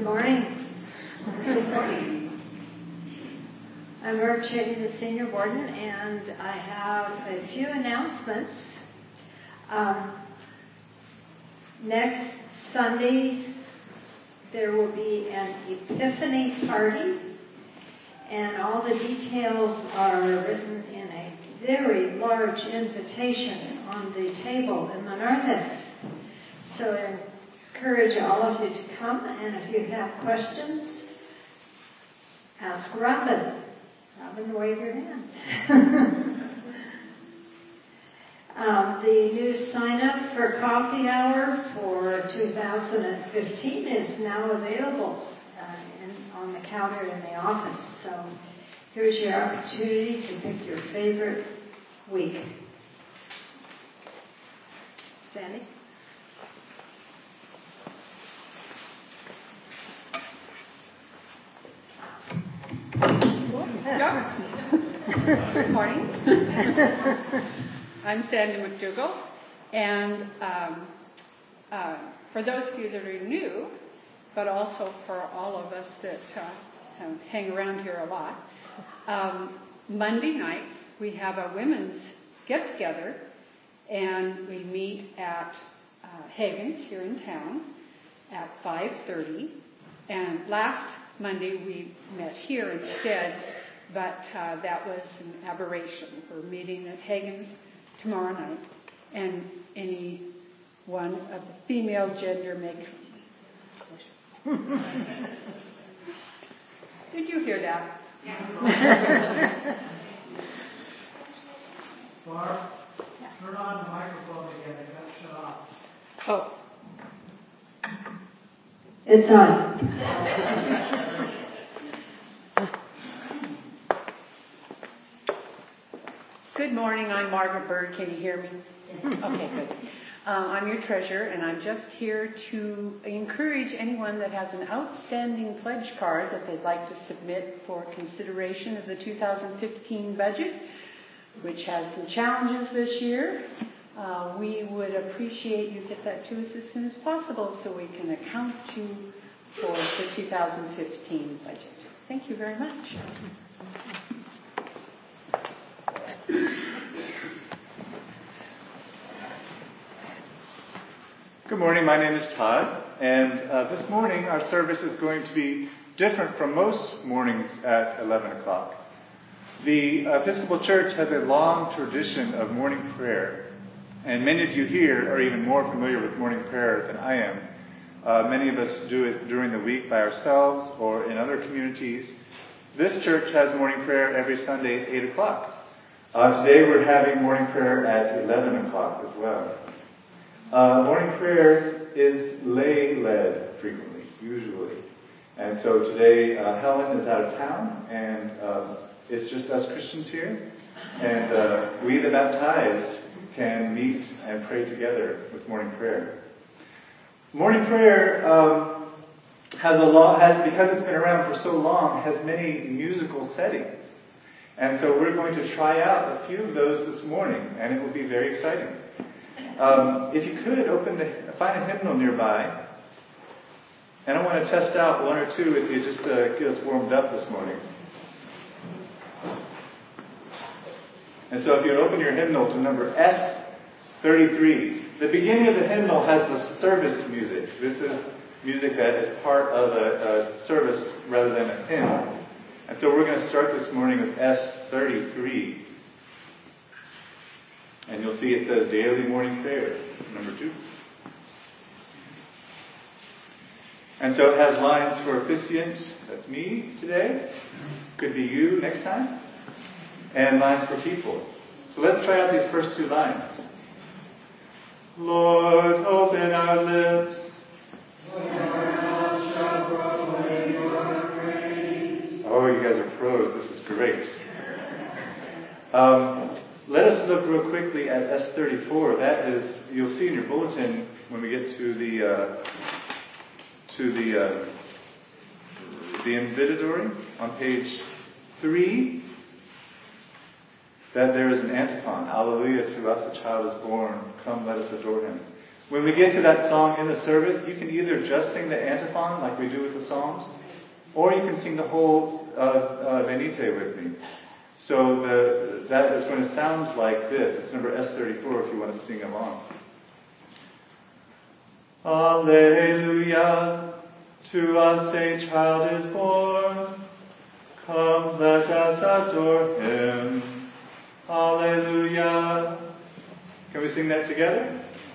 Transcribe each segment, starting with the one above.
Good morning. Good morning. I'm Barb Cheney, the Senior Warden, and I have a few announcements. Next Sunday, there will be an Epiphany party, and all the details are written in a very large invitation on the table in the narthex. So I encourage all of you to come, and if you have questions, ask Robin. Robin, wave your hand. The new sign-up for coffee hour for 2015 is now available on the counter in the office. So here's your opportunity to pick your favorite week. Sandy? Good morning. I'm Sandy McDougall, and for those of you that are new, but also for all of us that hang around here a lot, Monday nights we have a women's get-together, and we meet at Hagen's here in town at 5:30. And last Monday we met here instead, but that was an aberration. We're meeting at Hagen's tomorrow night, and any one of the female gender may come. Did you hear that? Yeah. Barb, turn on the microphone again. It got shut off. Oh. It's on. Good morning, I'm Margaret Bird. Can you hear me? Okay, good. I'm your treasurer, and I'm just here to encourage anyone that has an outstanding pledge card that they'd like to submit for consideration of the 2015 budget, which has some challenges this year. We would appreciate you get that to us as soon as possible so we can account you for the 2015 budget. Thank you very much. Good morning, my name is Todd, and this morning our service is going to be different from most mornings at 11 o'clock. The Episcopal Church has a long tradition of morning prayer, and many of you here are even more familiar with morning prayer than I am. Many of us do it during the week by ourselves or in other communities. This church has morning prayer every Sunday at 8 o'clock. Today we're having morning prayer at 11 o'clock as well. Morning prayer is lay-led frequently, usually. And so today Helen is out of town, and it's just us Christians here. And we, the baptized, can meet and pray together with morning prayer. Morning prayer because it's been around for so long, has many musical settings. And so we're going to try out a few of those this morning, and it will be very exciting. If you could, find a hymnal nearby. And I want to test out one or two if you just get us warmed up this morning. And so if you would open your hymnal to number S33. The beginning of the hymnal has the service music. This is music that is part of a service rather than a hymn. And so we're going to start this morning with S33. And you'll see it says Daily Morning Prayer, number 2. And so it has lines for officiant, that's me today, could be you next time, and lines for people. So let's try out these first 2 lines. Lord, open our lips. Lord, our mouth shall proclaim your praise. Oh, you guys are pros. This is great. Let us look real quickly at S34. That is, you'll see in your bulletin when we get to the invitatory on page 3, that there is an antiphon. Alleluia, to us a child is born. Come, let us adore him. When we get to that song in the service, you can either just sing the antiphon like we do with the Psalms, or you can sing the whole Venite with me. So that is going to sound like this. It's number S34 if you want to sing along. Alleluia, to us a child is born. Come, let us adore him. Alleluia. Can we sing that together?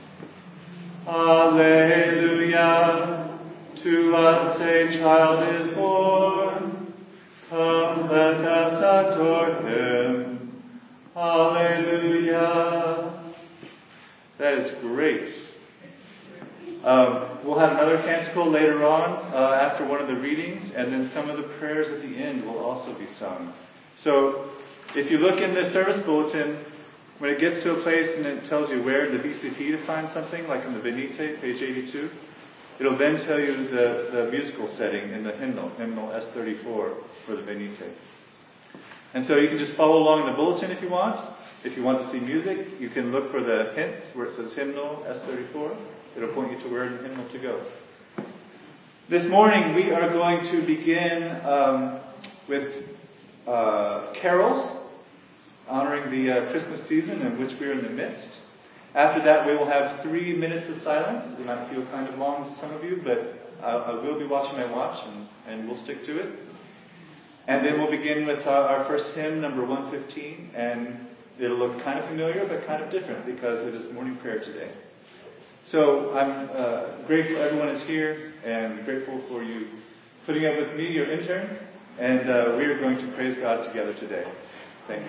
Alleluia, to us a child is born. Come, let us adore him. Alleluia. That is great. We'll have another canticle later on after one of the readings, and then some of the prayers at the end will also be sung. So if you look in the service bulletin, when it gets to a place and it tells you where in the BCP to find something, like in the Venite, page 82, it'll then tell you the musical setting in the hymnal S34 for the Venite. And so you can just follow along in the bulletin if you want. If you want to see music, you can look for the hints where it says hymnal S34. It'll point you to where in the hymnal to go. This morning we are going to begin with carols, honoring the Christmas season in which we are in the midst. After that, we will have 3 minutes of silence. It might feel kind of long to some of you, but I will be watching my watch, and we'll stick to it. And then we'll begin with our first hymn, number 115, and it'll look kind of familiar, but kind of different, because it is morning prayer today. So I'm grateful everyone is here, and grateful for you putting up with me, your intern, and we are going to praise God together today. Thanks.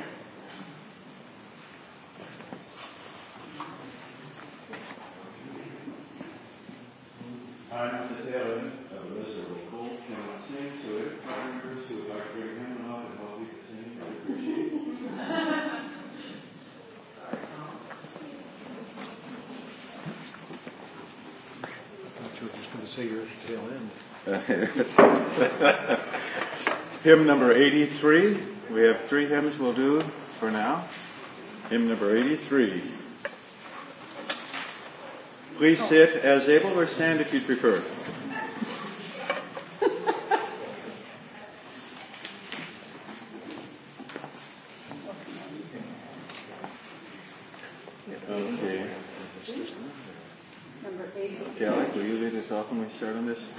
I'm at the tail end of a miserable cold, cannot sing, so if partners who would like to bring him up and help me to sing, I would appreciate it. I thought you were just going to say you're at the tail end. Hymn number 83. We have 3 hymns we'll do for now. Hymn number 83. Please sit as able or stand if you'd prefer. Okay. Number 80. Gallic, will you lead us off when we start on this?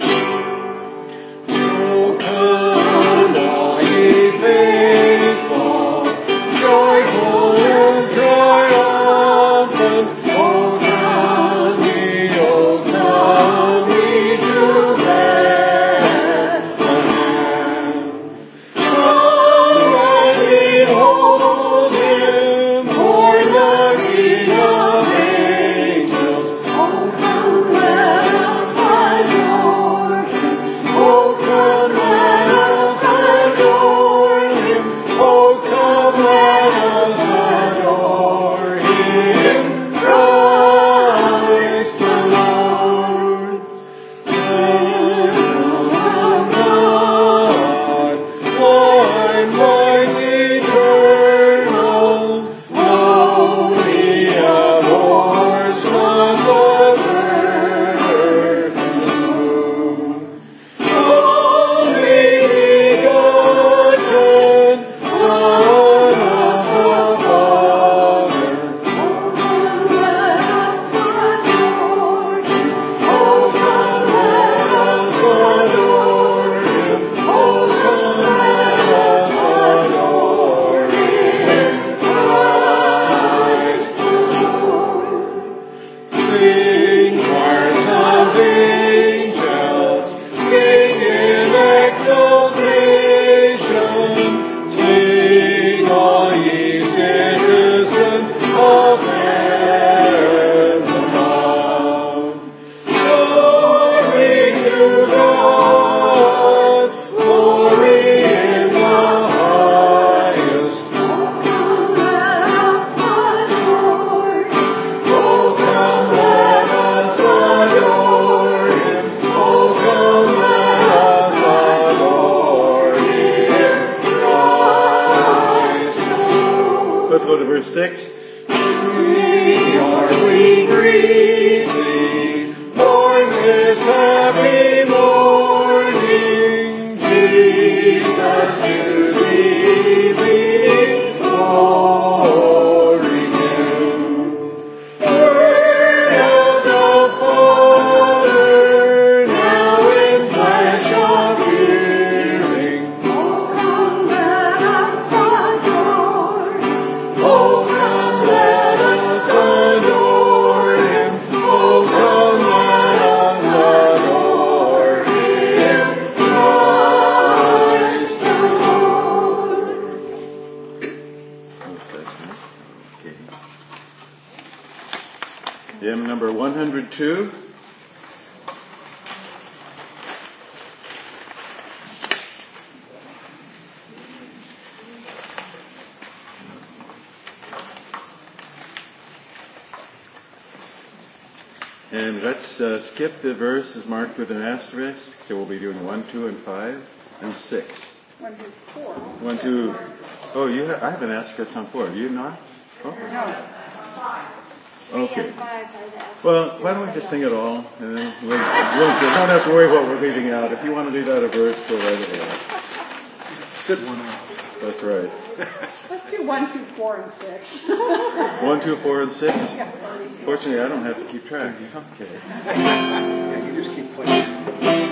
O come, all ye faithful, joyful and triumphant. O come ye to Bethlehem. Come and behold him, born the King of angels. O come, let us adore him. O come, let us adore him. O come, let us adore him. Christ the Lord. Lamb of God, Lord, Lord eternal, lowly of horsemen of earth's womb. Only begotten Son of the Father. O come, let us adore him. O come, let us adore him. O come, let us adore him. Christ the Lord. Sing, choirs of angels, sing in exaltation. Sing, all ye citizens of heaven above. Glory to God, glory in the highest. O come, let us adore him. O come, let us adore him. O come, let us adore him. Christ the Lord. Let's go to verse 6. Hymn number 102. And let's skip the verses marked with an asterisk. So we'll be doing 1, 2, and 5, and 6. 1, 2, 4. 1, 2. Oh, I have an asterisk on 4. Do you not? Oh. No. Okay. Well, why don't we just sing it all, and then we don't have to worry what we're leaving out. If you want to leave out a verse, go right ahead. Sit one out. That's right. Let's do 1, 2, 4, and 6. 1, 2, 4, and 6? Yeah. Fortunately, I don't have to keep track. Okay. Yeah, you just keep playing.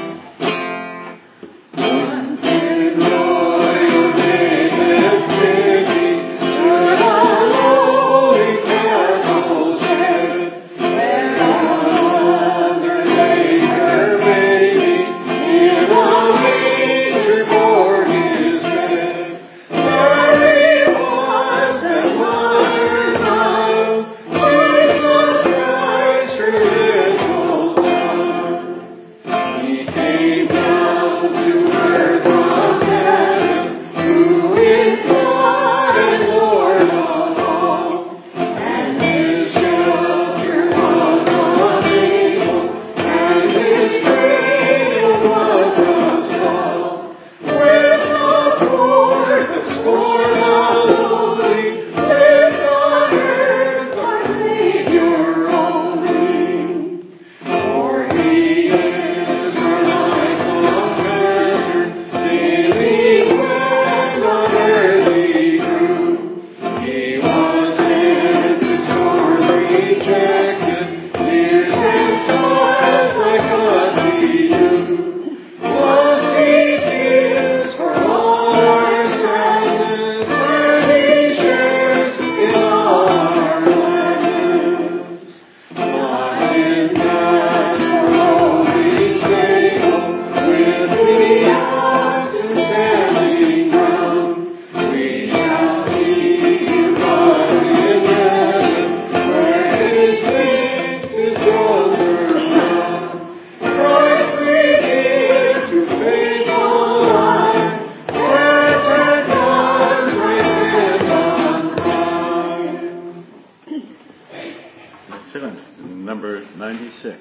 Number 96.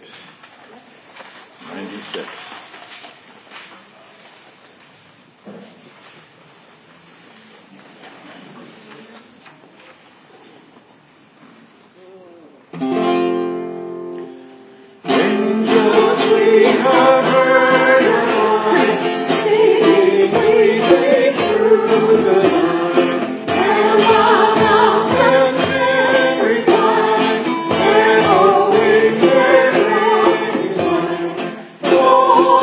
96. Oh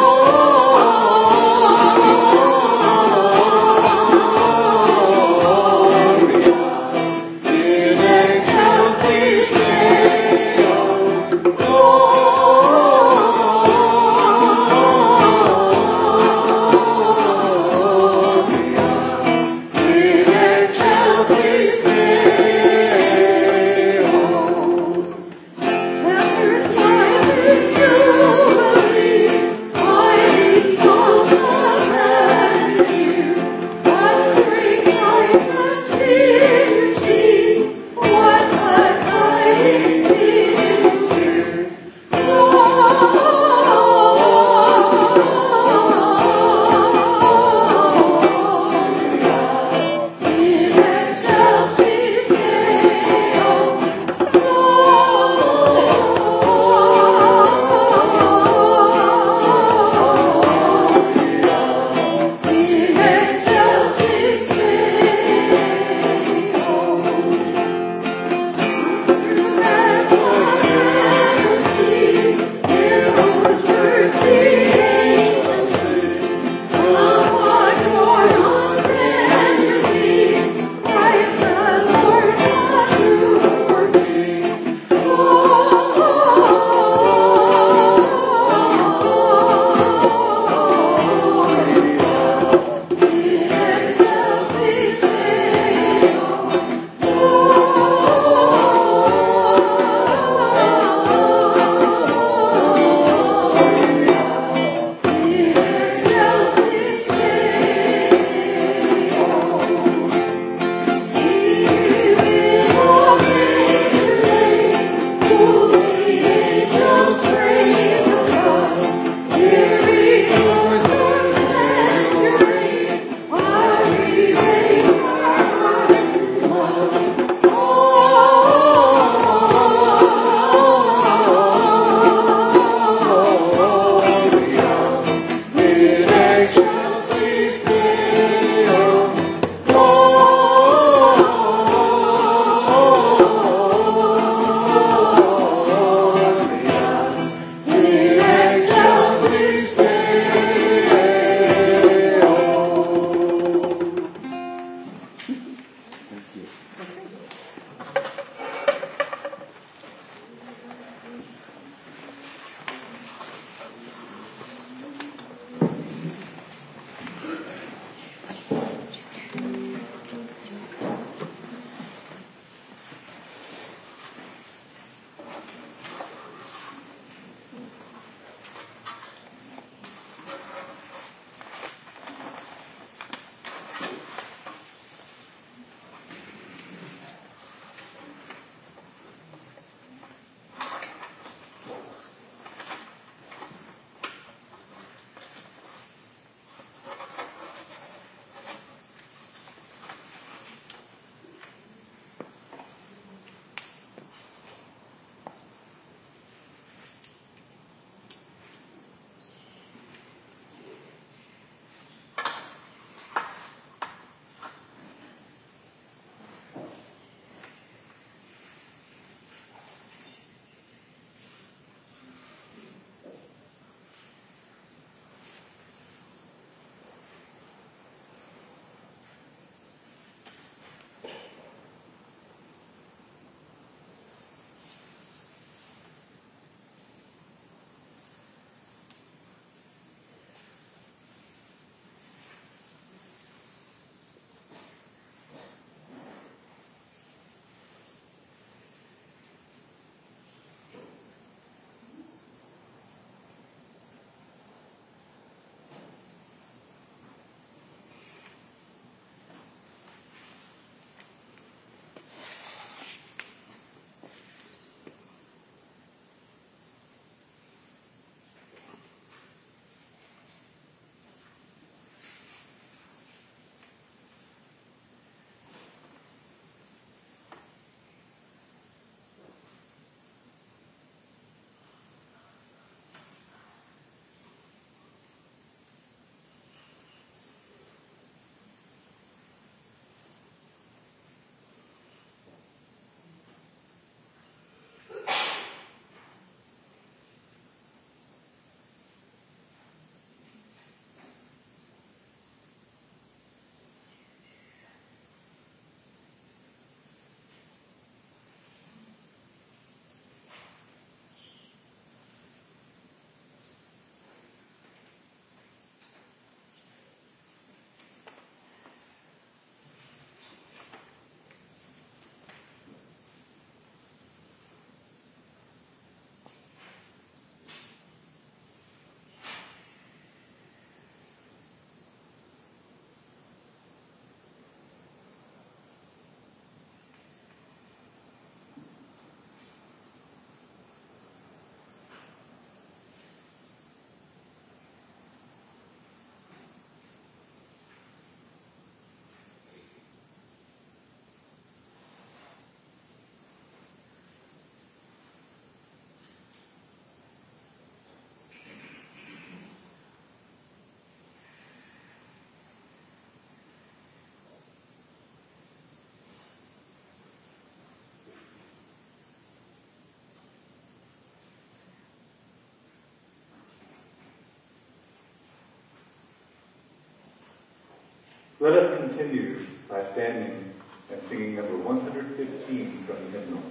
Let us continue by standing and singing number 115 from the hymnal.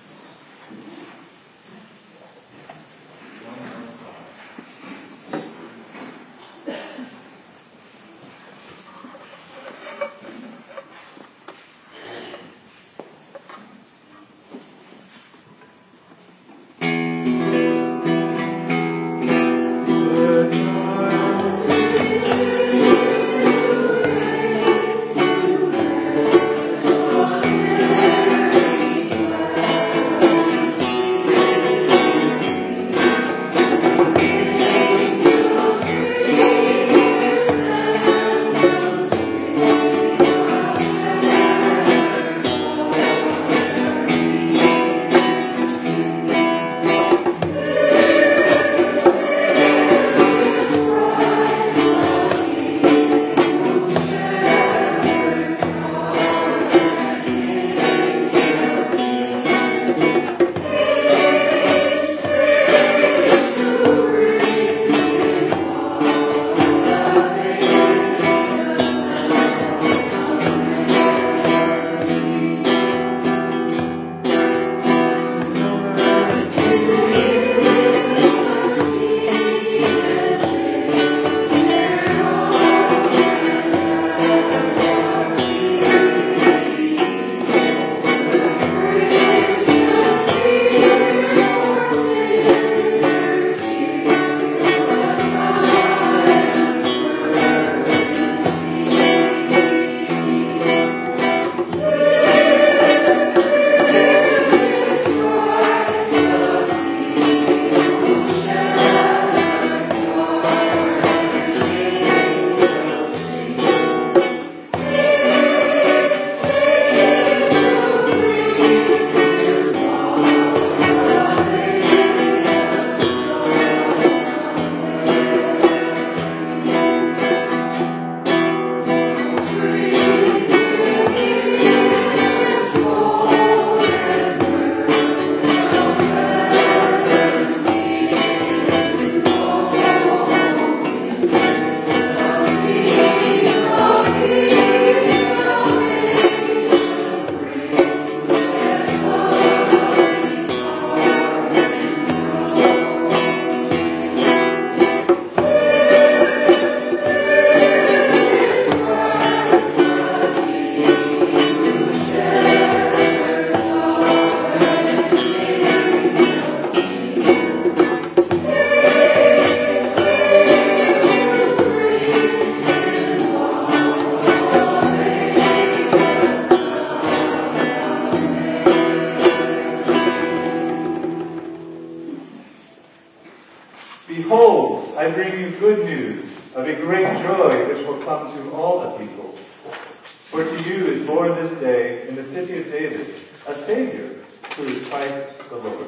Behold, I bring you good news of a great joy which will come to all the people. For to you is born this day in the city of David a Savior, who is Christ the Lord.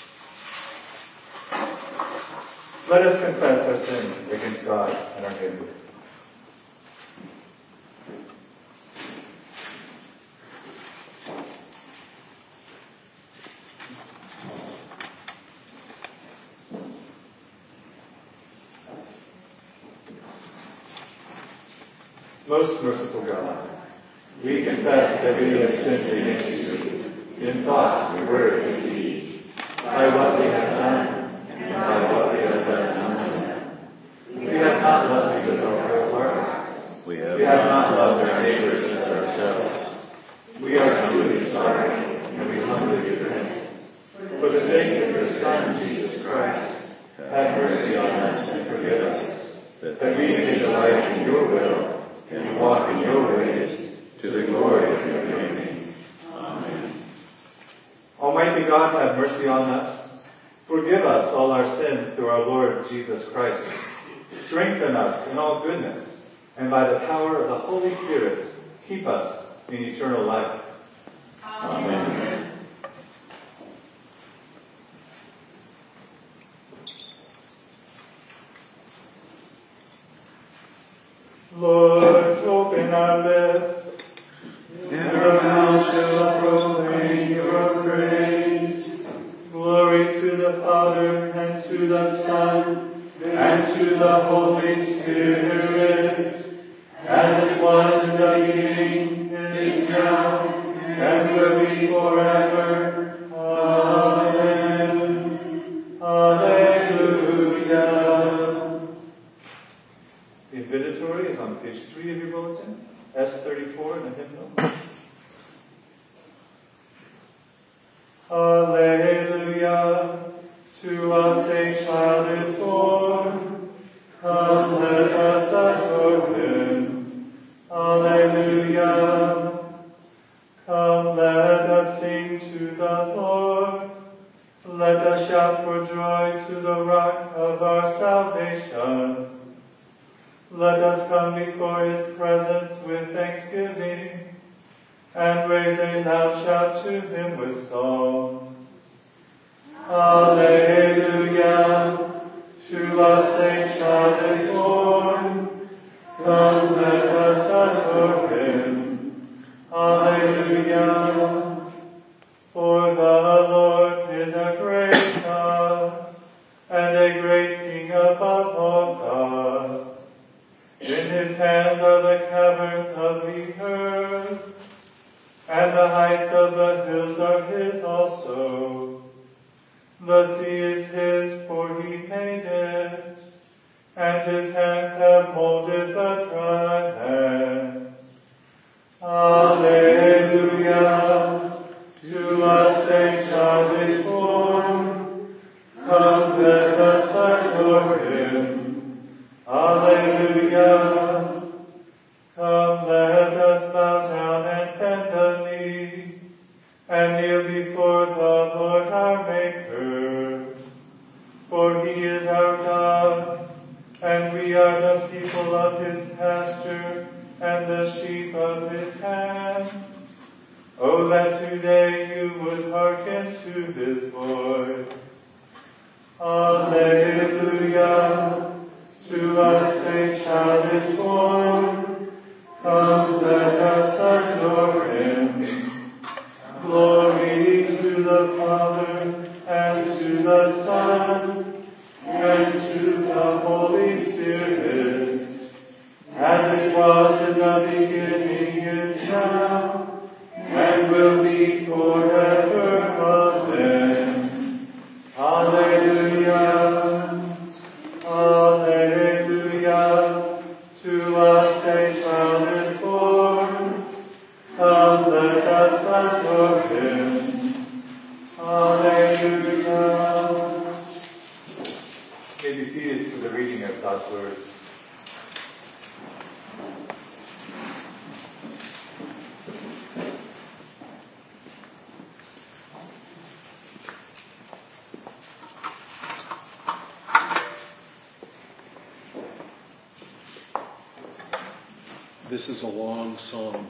Let us confess our sins against God and our neighbor. Most merciful God, we confess that we have sinned against you in thought, word, and deed, by what we have done and by what we have done undone. We have not loved you with our whole heart. We have not loved our neighbors as ourselves. We are truly sorry, and we humbly repent. For the sake of your Son, Jesus Christ, have mercy on us and forgive us, that we may delight in your will and walk in your ways, to the glory of your name. Amen. Almighty God, have mercy on us. Forgive us all our sins through our Lord Jesus Christ. Strengthen us in all goodness, and by the power of the Holy Spirit, keep us in eternal life. Amen. Lord, open our lips, and our mouth shall proclaim your praise. Glory to the Father, and to the Son, and to the Holy Spirit, as it was in the beginning, is now, and will be forever. Amen. Alleluia. The invitatory is on page 3 of your bulletin, S34 in the hymnal. Alleluia. To us a child is born. Come, let us adore him. Alleluia. Come, let us sing to the Lord. Let us shout for joy to the rock of our salvation. Let us come before his presence with thanksgiving, and raise a loud shout to him with song. Alleluia. To us a child is born. Come, let us adore him. Alleluia. For the Lord is a great God, and a great King above all gods. In his hand are the caverns of the earth, and the heights of the hills are his also. The sea is his, for he made it, and his hands have molded the dry land. Alleluia. To us a child is born. Come, let us adore him. Alleluia. Come, let us bow down and bend the knee, and kneel before the Lord our Maker. For he is our God, and we are the people of his pasture, and the sheep of his hand. Oh, that today you would hearken to his voice. Alleluia. To us a child is born. Come, let us adore him. Glory to the Father, and to the Son, and to the Holy Spirit, as it was in the beginning, is now, and will be forever. Amen. Alleluia. Alleluia. To us a child is born. Come, let us adore him. Alleluia. You may be seated for the reading of God's Word. This is a long song.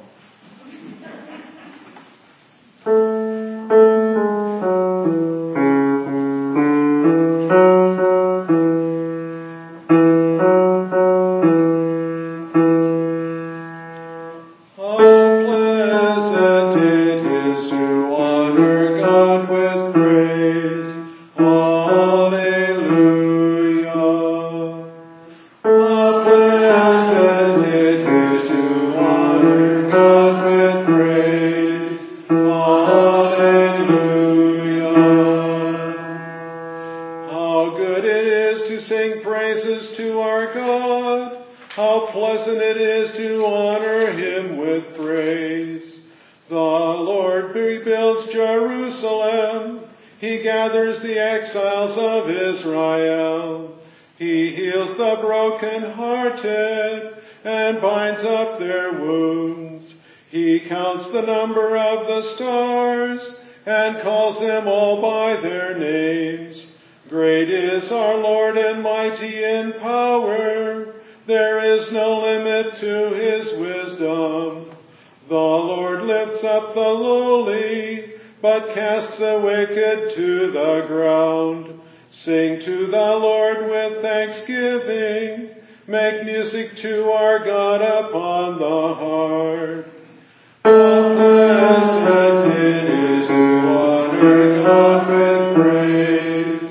The number of the stars, and calls them all by their names. Great is our Lord and mighty in power. There is no limit to his wisdom. The Lord lifts up the lowly, but casts the wicked to the ground. Sing to the Lord with thanksgiving. Make music to our God upon the harp. How pleasant it is to honor God with praise.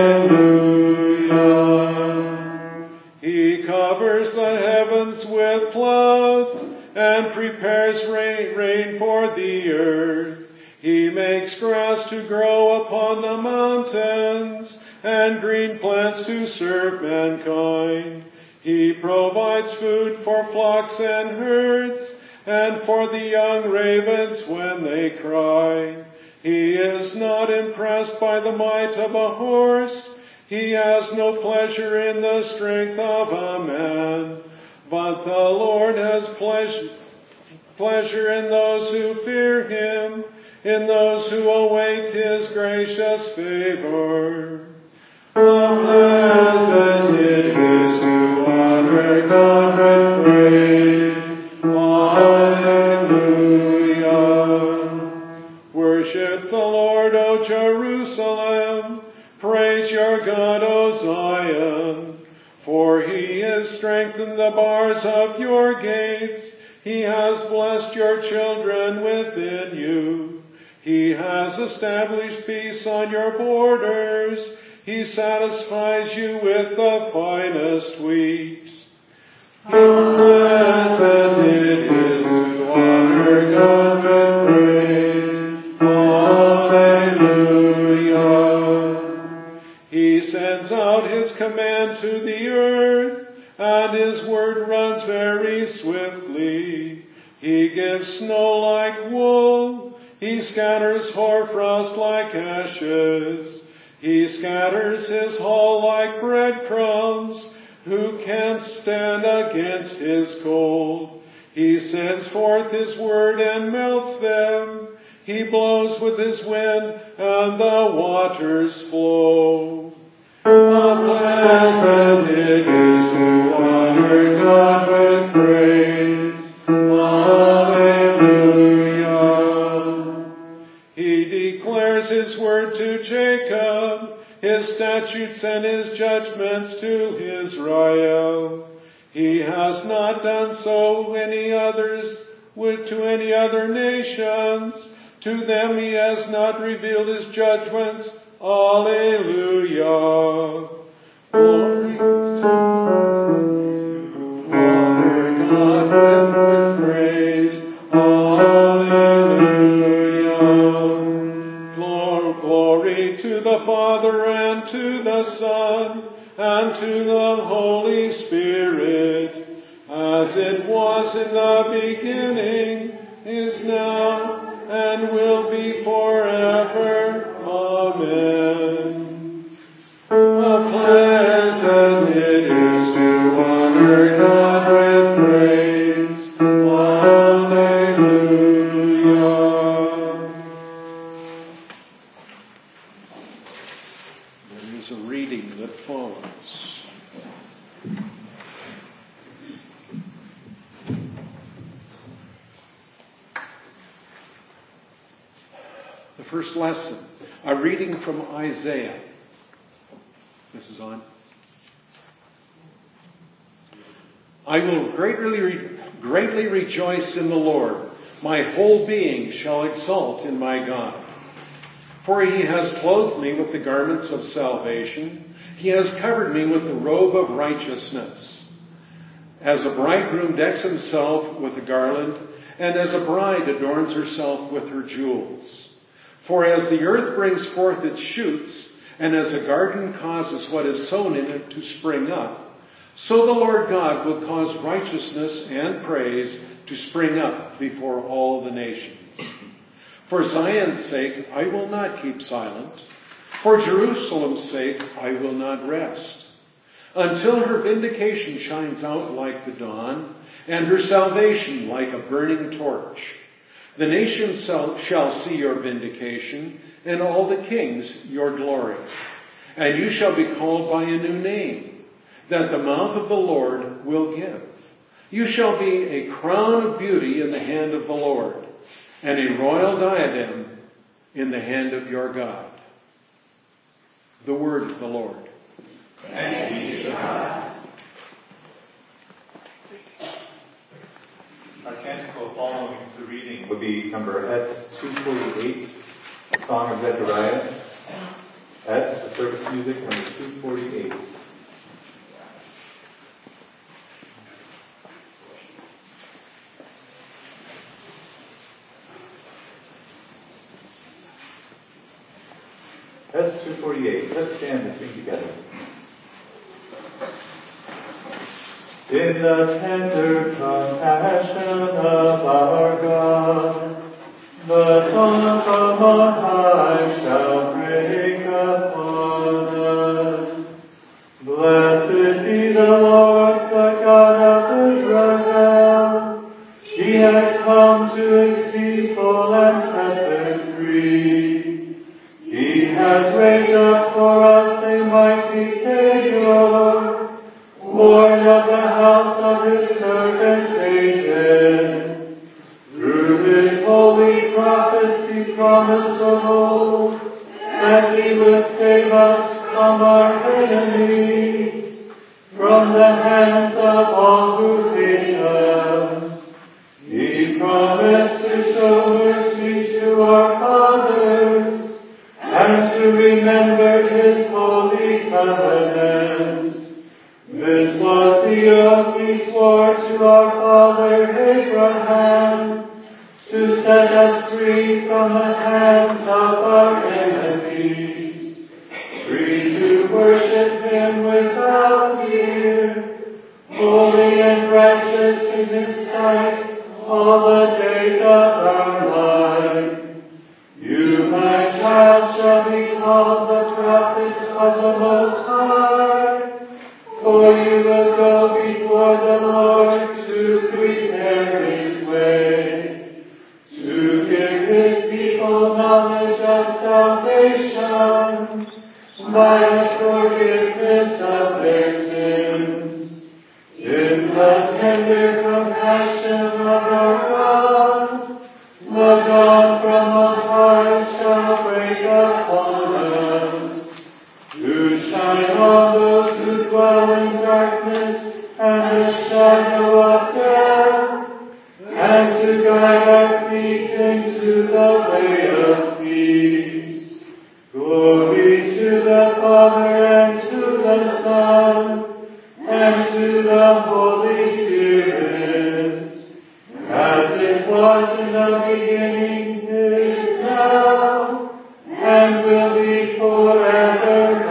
Alleluia. He covers the heavens with with clouds and prepares rain for the earth. He makes grass to grow upon the mountains and green plants to serve mankind. He provides food for flocks and herds and for the young ravens when they cry. He is not impressed by the might of a horse. He has no pleasure in the strength of a man. But the Lord has pleasure in those who fear him, in those who await his gracious favor. How pleasant it is to honor God with praise. Hallelujah. Worship the Lord, O Jerusalem. Praise your God, O Zion. For he has strengthened the bars of your gates. He has blessed your children within you. He has established peace on your borders. He satisfies you with the finest wheat. How pleasant it is to honor God with praise. Hallelujah. He sends out his command to the earth, and his word runs very swiftly. He gives snow like wool. He scatters hoarfrost like ashes. He scatters his hail like breadcrumbs. Who can stand against his cold? He sends forth his word and melts them. He blows with his wind, and the waters flow. How pleasant it is to honor God with praise. Hallelujah. He declares his word to Jacob, his statutes and his judgments to Israel. He has not done so to any other nations. To them he has not revealed his judgments. Alleluia. Glory to honor God with praise. Alleluia. Glory to the Father and to the Son and to the Holy Spirit, as it was in the beginning, is now, and will be forever. Amen. How pleasant it is to honor God with praise. Hallelujah. There is a reading that follows. The first lesson, a reading from Isaiah. This is on. I will greatly rejoice in the Lord. My whole being shall exult in my God. For he has clothed me with the garments of salvation. He has covered me with the robe of righteousness. As a bridegroom decks himself with a garland, and as a bride adorns herself with her jewels. For as the earth brings forth its shoots, and as a garden causes what is sown in it to spring up, so the Lord God will cause righteousness and praise to spring up before all the nations. For Zion's sake, I will not keep silent. For Jerusalem's sake, I will not rest, until her vindication shines out like the dawn, and her salvation like a burning torch. The nations shall see your vindication, and all the kings your glory. And you shall be called by a new name, that the mouth of the Lord will give. You shall be a crown of beauty in the hand of the Lord, and a royal diadem in the hand of your God. The word of the Lord. Thanks be to God. Our canticle following the reading would be number S248, a song of Zechariah. S, the service music, number 248. S248. Let's stand and sing together. In the tender compassion of our God, the dawn from on high shall break upon us. Blessed be the Lord, the God of Israel. He has come to his people and set them free. He has raised up for us a mighty Savior, born of the house of his servant David. Through his holy prophets he promised of old that he would save us from our enemies, from the hands of all who hate us. He promised to show mercy to our fathers and to remember his holy covenant. This was the oath he swore to our father Abraham, to set us free from the hands of our enemies, free to worship him without fear, holy and righteous in his sight all the days of our life. You, my child, shall be called the prophet of the Most High, for you will go before the Lord to prepare his way, to give his people knowledge of salvation by the forgiveness of their sins. In the tender compassion of our God, the dawn from on high shall break upon us, to shine on those who dwell in darkness and the shadow of death, and to guide our feet into the way of peace. Glory to the Father and to the Son and to the Holy Spirit, as it was in the beginning, is now, and will be forever.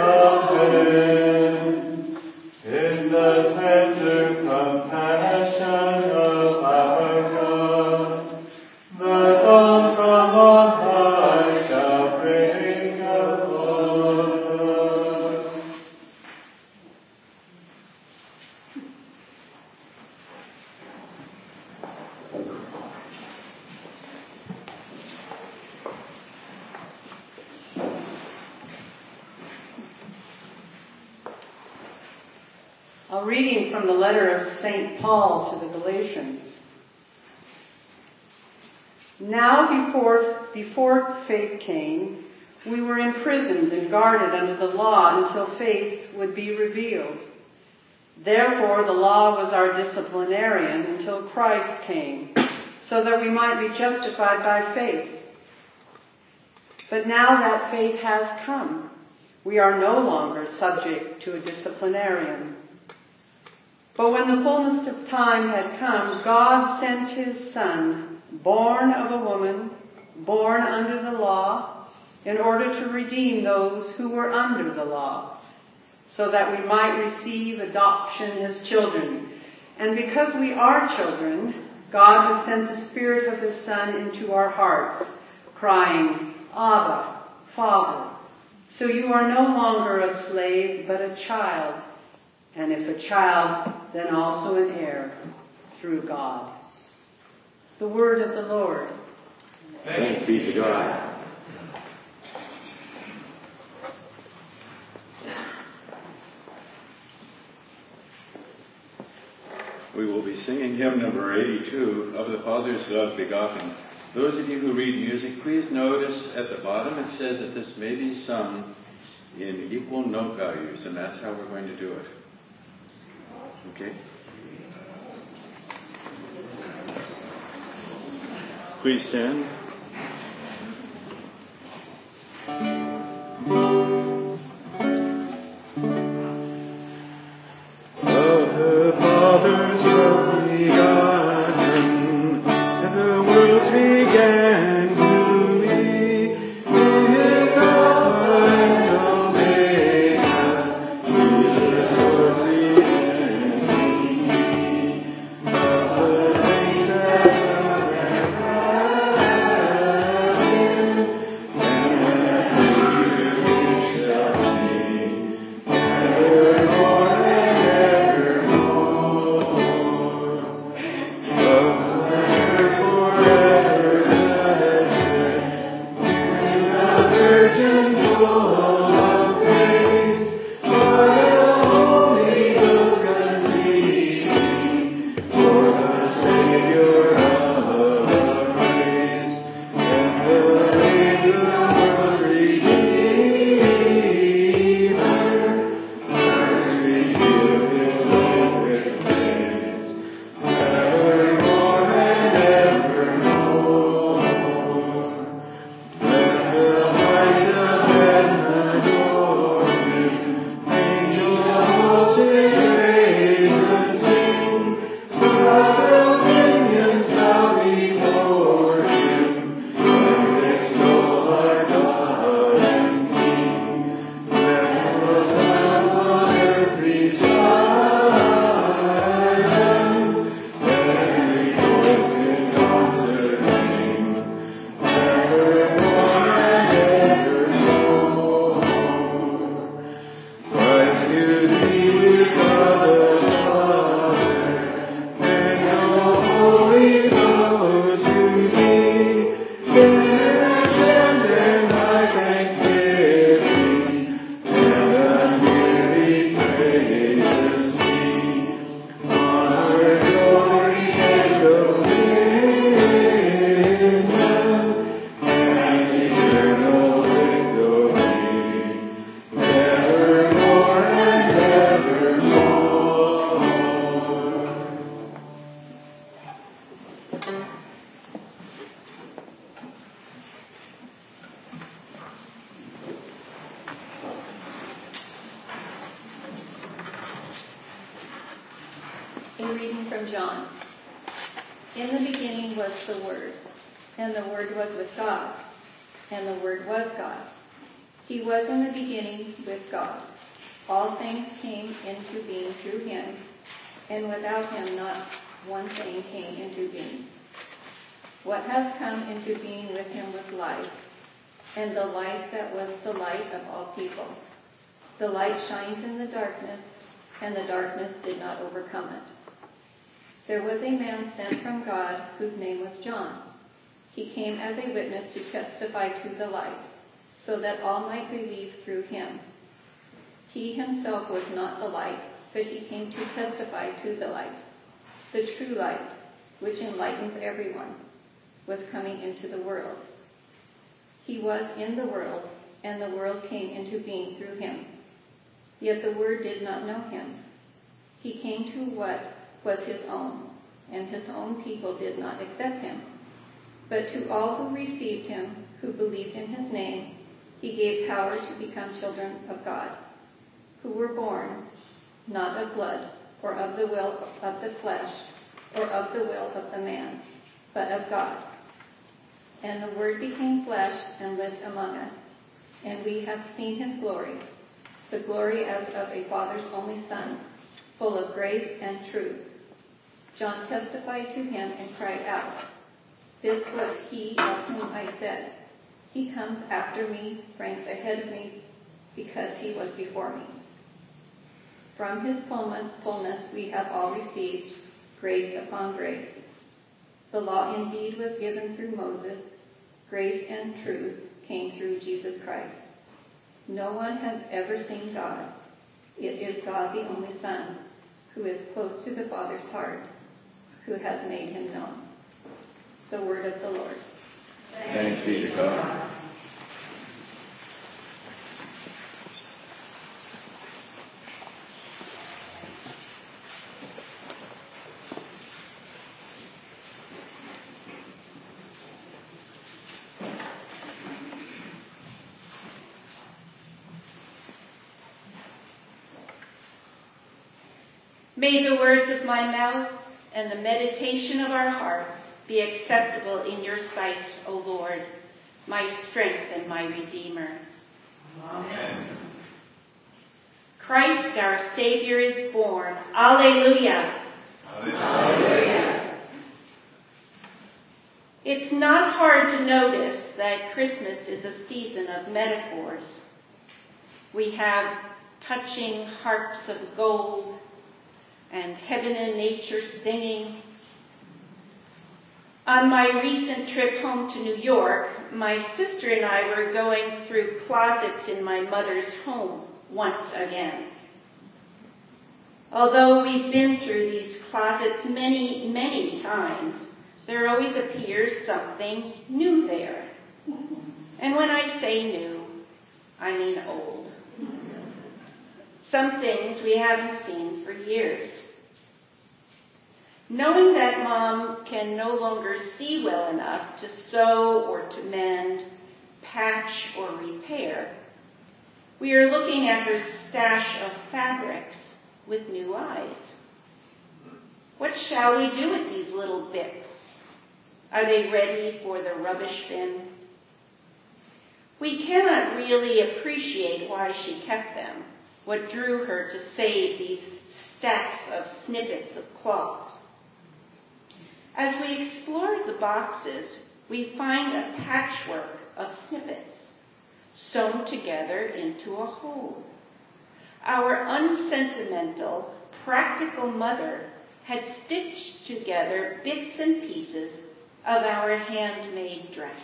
Amen. In the tender compassion of our God, the dawn from on high shall break upon us. A reading from the letter of St. Paul to the Galatians. Now before faith came, we were imprisoned and guarded under the law until faith would be revealed. Therefore the law was our disciplinarian until Christ came, so that we might be justified by faith. But now that faith has come, we are no longer subject to a disciplinarian. But when the fullness of time had come, God sent his Son, born of a woman, born under the law, in order to redeem those who were under the law, so that we might receive adoption as children. And because we are children, God has sent the Spirit of his Son into our hearts, crying, Abba, Father. So you are no longer a slave, but a child. And if a child, then also an heir through God. The word of the Lord. Thanks be to God. We will be singing hymn number 82, Of the Father's Love Begotten. Those of you who read music, please notice at the bottom it says that this may be sung in equal note values, and that's how we're going to do it. Okay? Please stand. Of the Father's love begotten, and the world began to be. He is Alpha and reading from John. In the beginning was the Word, and the Word was with God, and the Word was God. He was in the beginning with God. All things came into being through him, and without him not one thing came into being. What has come into being with him was life, and the light that was the light of all people. The light shines in the darkness, and the darkness did not overcome it. There was a man sent from God whose name was John. He came as a witness to testify to the light, so that all might believe through him. He himself was not the light, but he came to testify to the light. The true light, which enlightens everyone, was coming into the world. He was in the world, and the world came into being through him. Yet the Word did not know him. He came to what was his own, and his own people did not accept him. But to all who received him, who believed in his name, he gave power to become children of God, who were born not of blood, or of the will of the flesh, or of the will of the man, but of God. And the Word became flesh and lived among us, and we have seen his glory, the glory as of a Father's only Son, full of grace and truth. John testified to him and cried out, "This was he of whom I said, 'He comes after me, ranks ahead of me, because he was before me.'" From his fullness we have all received grace upon grace. The law indeed was given through Moses. Grace and truth came through Jesus Christ. No one has ever seen God. It is God, the only Son, who is close to the Father's heart, who has made him known. The word of the Lord. Thanks be to God. May the words of my mouth and the meditation of our hearts be acceptable in your sight, O Lord, my strength and my Redeemer. Amen. Christ our Savior is born. Alleluia. Alleluia. It's not hard to notice that Christmas is a season of metaphors. We have touching harps of gold and heaven and nature singing. On my recent trip home to New York, my sister and I were going through closets in my mother's home once again. Although we've been through these closets many, many times, there always appears something new there. And when I say new, I mean old. Some things we haven't seen for years. Knowing that Mom can no longer see well enough to sew or to mend, patch or repair, we are looking at her stash of fabrics with new eyes. What shall we do with these little bits? Are they ready for the rubbish bin? We cannot really appreciate why she kept them, what drew her to save these stacks of snippets of cloth. As we explored the boxes, we find a patchwork of snippets sewn together into a whole. Our unsentimental, practical mother had stitched together bits and pieces of our handmade dresses.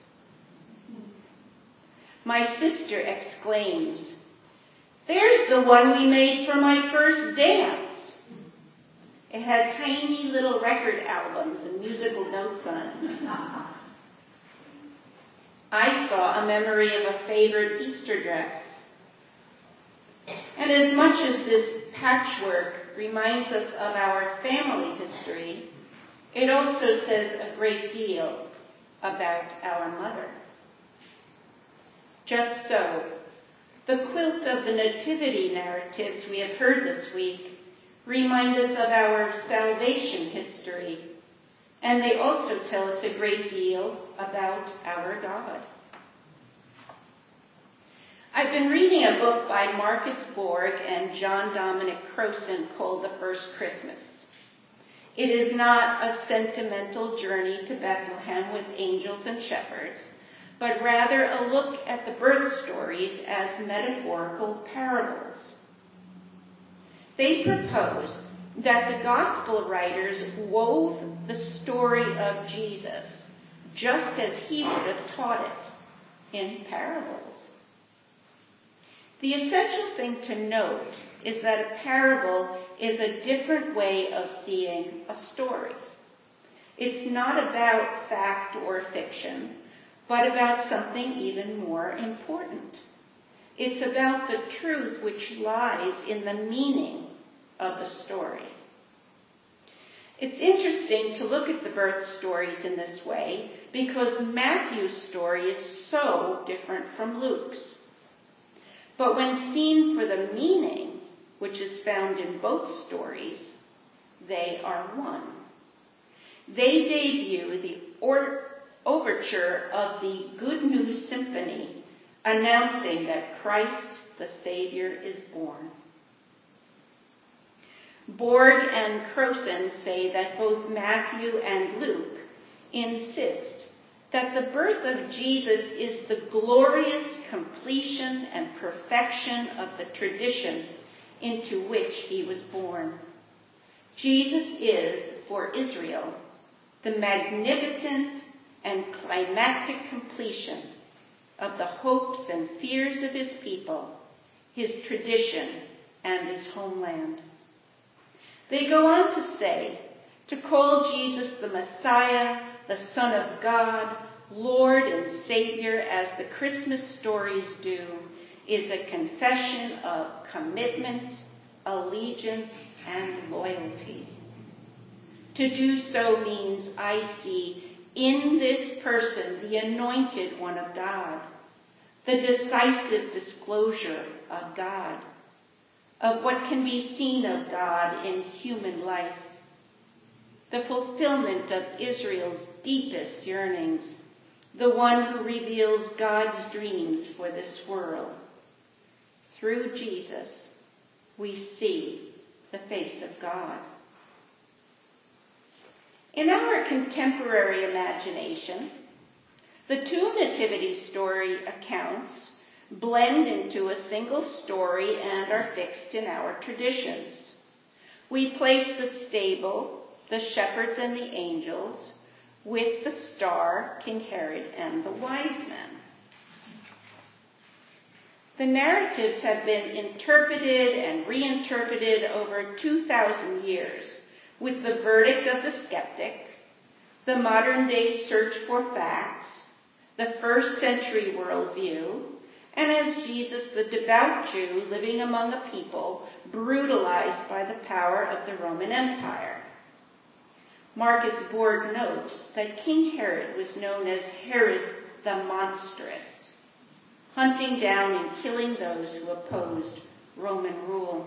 My sister exclaims, "There's the one we made for my first dance." It had tiny little record albums and musical notes on it. I saw a memory of a favorite Easter dress. And as much as this patchwork reminds us of our family history, it also says a great deal about our mother. Just so, the quilt of the nativity narratives we have heard this week remind us of our salvation history, and they also tell us a great deal about our God. I've been reading a book by Marcus Borg and John Dominic Crowson called The First Christmas. It is not a sentimental journey to Bethlehem with angels and shepherds, but rather a look at the birth stories as metaphorical parables. They propose that the gospel writers wove the story of Jesus just as he would have taught it, in parables. The essential thing to note is that a parable is a different way of seeing a story. It's not about fact or fiction, but about something even more important. It's about the truth which lies in the meaning of the story. It's interesting to look at the birth stories in this way because Matthew's story is so different from Luke's. But when seen for the meaning, which is found in both stories, they are one. They debut the overture of the Good News Symphony, announcing that Christ the Savior is born. Borg and Crowson say that both Matthew and Luke insist that the birth of Jesus is the glorious completion and perfection of the tradition into which he was born. Jesus is, for Israel, the magnificent and climactic completion of the hopes and fears of his people, his tradition, and his homeland. They go on to say, to call Jesus the Messiah, the Son of God, Lord and Savior, as the Christmas stories do, is a confession of commitment, allegiance, and loyalty. To do so means I see in this person the anointed one of God, the decisive disclosure of God, of what can be seen of God in human life, the fulfillment of Israel's deepest yearnings, the one who reveals God's dreams for this world. Through Jesus, we see the face of God. In our contemporary imagination, the two nativity story accounts blend into a single story and are fixed in our traditions. We place the stable, the shepherds and the angels, with the star, King Herod, and the wise men. The narratives have been interpreted and reinterpreted over 2,000 years, with the verdict of the skeptic, the modern-day search for facts, the first-century worldview, and as Jesus, the devout Jew living among a people brutalized by the power of the Roman Empire. Marcus Borg notes that King Herod was known as Herod the Monstrous, hunting down and killing those who opposed Roman rule.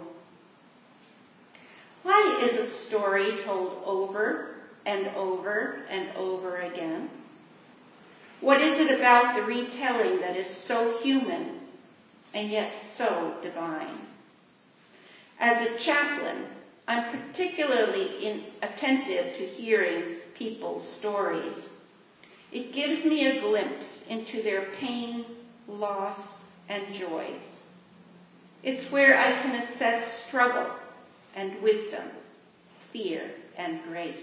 Why is a story told over and over and over again? What is it about the retelling that is so human and yet so divine? As a chaplain, I'm particularly attentive to hearing people's stories. It gives me a glimpse into their pain, loss, and joys. It's where I can assess struggle and wisdom, fear and grace.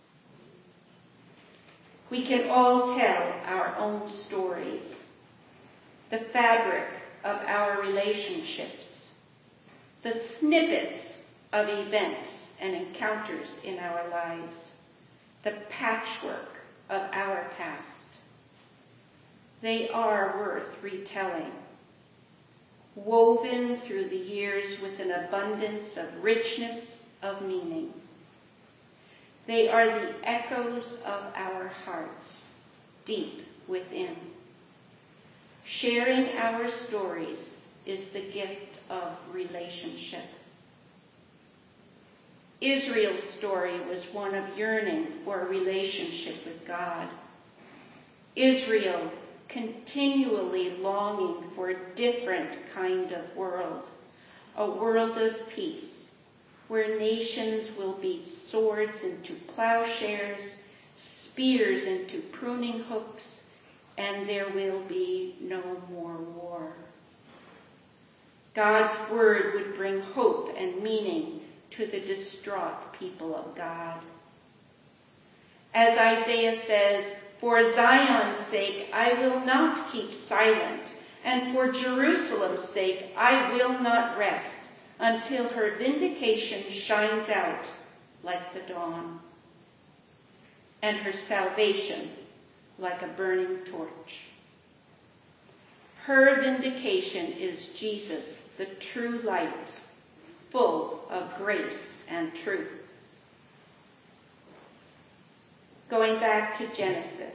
We can all tell our own stories, the fabric of our relationships, the snippets of events and encounters in our lives, the patchwork of our past. They are worth retelling, woven through the years with an abundance of richness of meaning. They are the echoes of our hearts, deep within. Sharing our stories is the gift of relationship. Israel's story was one of yearning for a relationship with God. Israel continually longing for a different kind of world, a world of peace, where nations will beat swords into plowshares, spears into pruning hooks, and there will be no more war. God's word would bring hope and meaning to the distraught people of God. As Isaiah says, "For Zion's sake I will not keep silent, and for Jerusalem's sake I will not rest, until her vindication shines out like the dawn, and her salvation like a burning torch." Her vindication is Jesus, the true light, full of grace and truth. Going back to Genesis,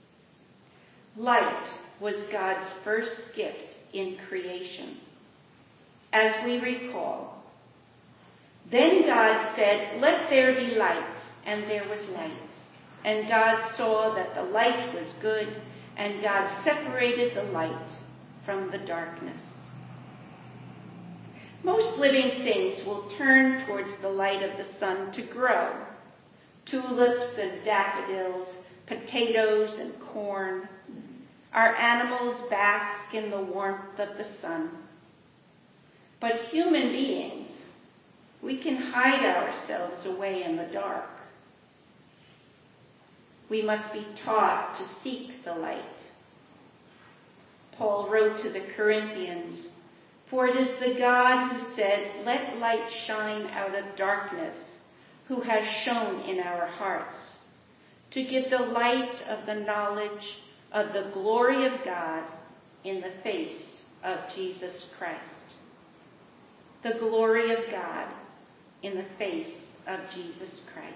light was God's first gift in creation. As we recall, then God said, "Let there be light," and there was light. And God saw that the light was good, and God separated the light from the darkness. Most living things will turn towards the light of the sun to grow. Tulips and daffodils, potatoes and corn. Our animals bask in the warmth of the sun. But human beings, we can hide ourselves away in the dark. We must be taught to seek the light. Paul wrote to the Corinthians, "For it is the God who said, 'Let light shine out of darkness,' who has shone in our hearts, to give the light of the knowledge of the glory of God in the face of Jesus Christ." The glory of God in the face of Jesus Christ.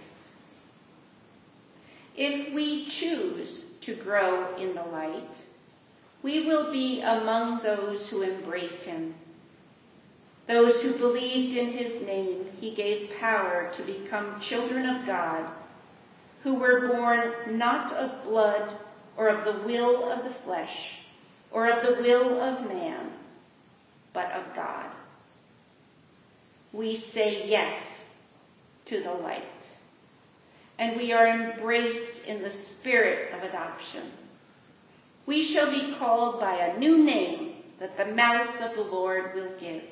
If we choose to grow in the light, we will be among those who embrace him. Those who believed in his name, he gave power to become children of God, who were born not of blood or of the will of the flesh or of the will of man, but of God. We say yes to the light, and we are embraced in the spirit of adoption. We shall be called by a new name that the mouth of the Lord will give.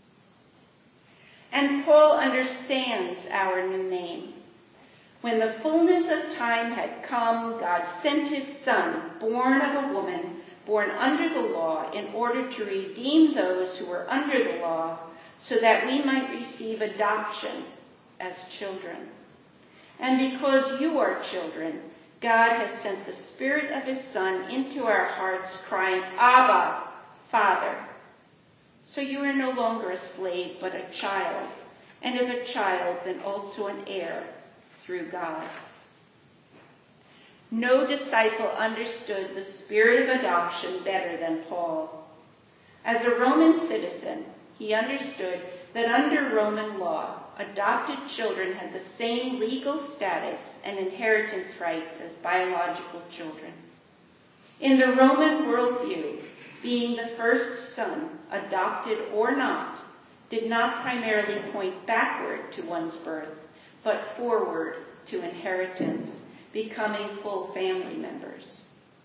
And Paul understands our new name. When the fullness of time had come, God sent his Son, born of a woman, born under the law, in order to redeem those who were under the law, so that we might receive adoption as children. And because you are children, God has sent the Spirit of his Son into our hearts, crying, "Abba, Father." So you are no longer a slave, but a child, and if a child, then also an heir through God. No disciple understood the spirit of adoption better than Paul. As a Roman citizen, he understood that under Roman law, adopted children had the same legal status and inheritance rights as biological children. In the Roman worldview, being the first son, adopted or not, did not primarily point backward to one's birth, but forward to inheritance, becoming full family members.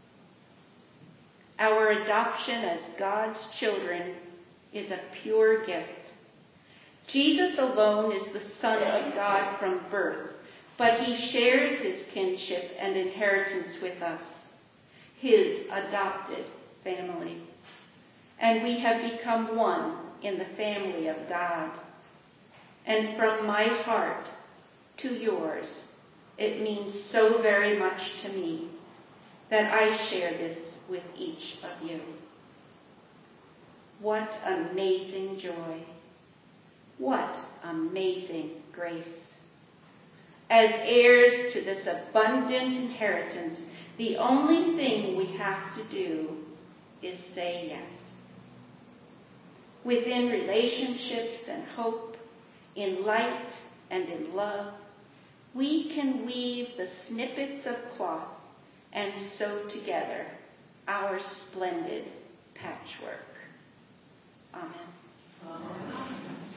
Our adoption as God's children is a pure gift. Jesus alone is the Son of God from birth, but he shares his kinship and inheritance with us, his adopted family. And we have become one in the family of God. And from my heart to yours, it means so very much to me that I share this with each of you. What amazing joy. What amazing grace. As heirs to this abundant inheritance, the only thing we have to do is say yes. Within relationships and hope, in light and in love, we can weave the snippets of cloth and sew together our splendid patchwork. Amen. Amen.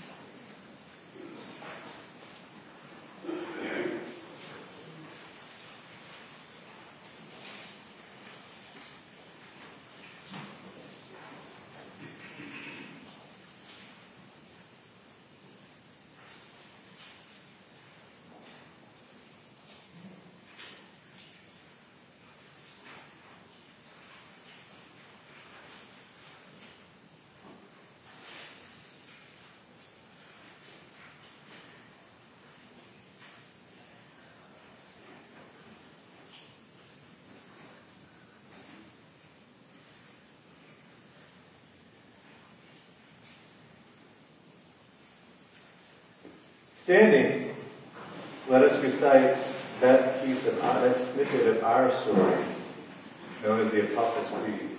Standing, let us recite that snippet of our story, known as the Apostles' Creed.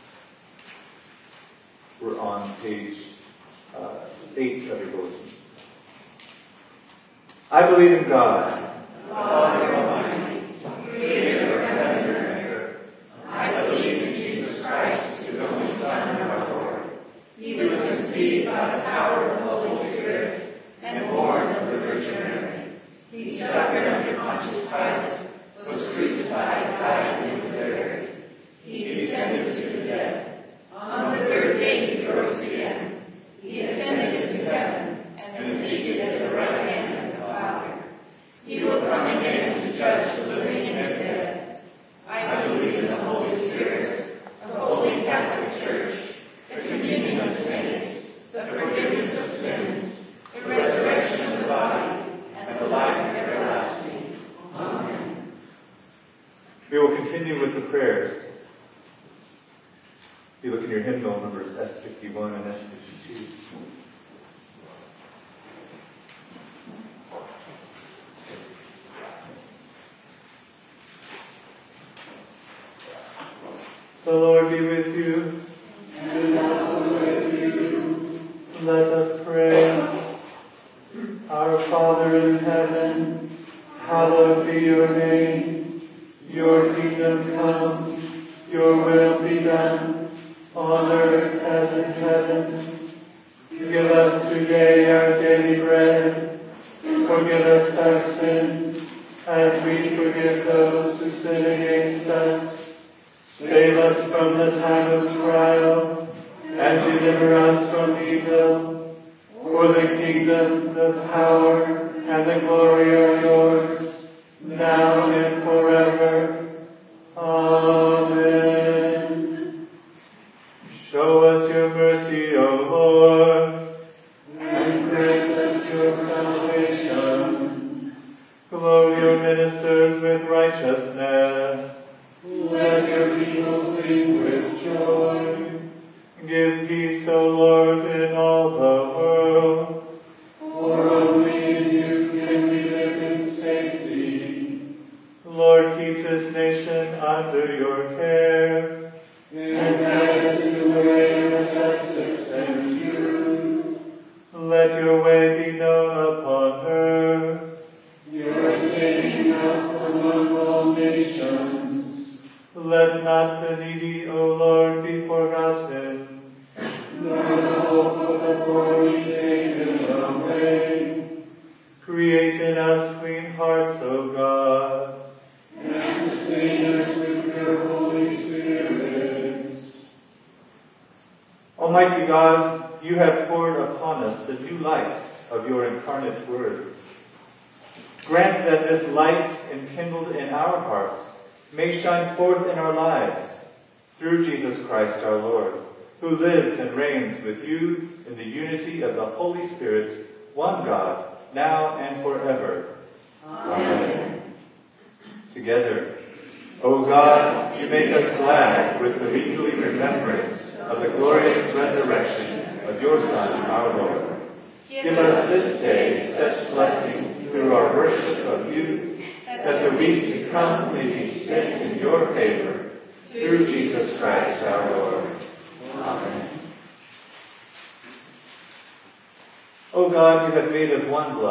We're on page 8 of your bulletin. I believe in God, Father Almighty, Creator of heaven and earth. I believe in Jesus Christ, His only Son, our Lord. He was conceived by the power of the Holy Spirit and born of the Virgin Mary. He suffered under Pontius Pilate, was crucified, died, and was buried. He descended to the dead. On the third day he rose again. He ascended into heaven and is seated at the right hand of the Father. He will come again to judge the living and the dead. I believe in the Holy Spirit, the Holy Catholic Church, the communion of saints, the forgiveness of sins, the resurrection of the body, and the life everlasting. Amen. We will continue with the prayers. If you look in your hymnal numbers S51 and S52. The Lord be with you. And also with you. Let us pray. Our Father in heaven, hallowed be your name. Your kingdom come, your will be done, on earth as in heaven. Give us today our daily bread. Forgive us our sins, as we forgive those who sin against us. Save us from the time of trial, and deliver us from evil. For the kingdom, the power, and the glory are yours, now and forever. Amen. Show us your mercy, O Lord, and grant us your salvation. Clothe your ministers with righteousness. Let your people sing with joy. Give peace, O Lord, in all the world. For only in you can we live in safety. Lord, keep this nation under your care. And guide us in the way of justice and truth. Let your way be known upon earth. Your saving health among all nations. Let not the needy, O Lord, be forgotten. Nor the hope of the poor be taken away. Create in us clean hearts, O God, and sustain us with your Holy Spirit. Almighty God, you have poured upon us the new light of your incarnate Word. Grant that this light enkindled in our hearts may shine forth in our lives through Jesus Christ our Lord, who lives and reigns with you in the unity of the Holy Spirit, one God, now and forever. Amen. Together, O God, you make us glad with the weekly remembrance of the glorious resurrection of your Son, our Lord. Give us this day such blessing through our worship of you, that the week to come may be spent in your favor, through Jesus Christ our Lord. Amen. O God, you have made of one blood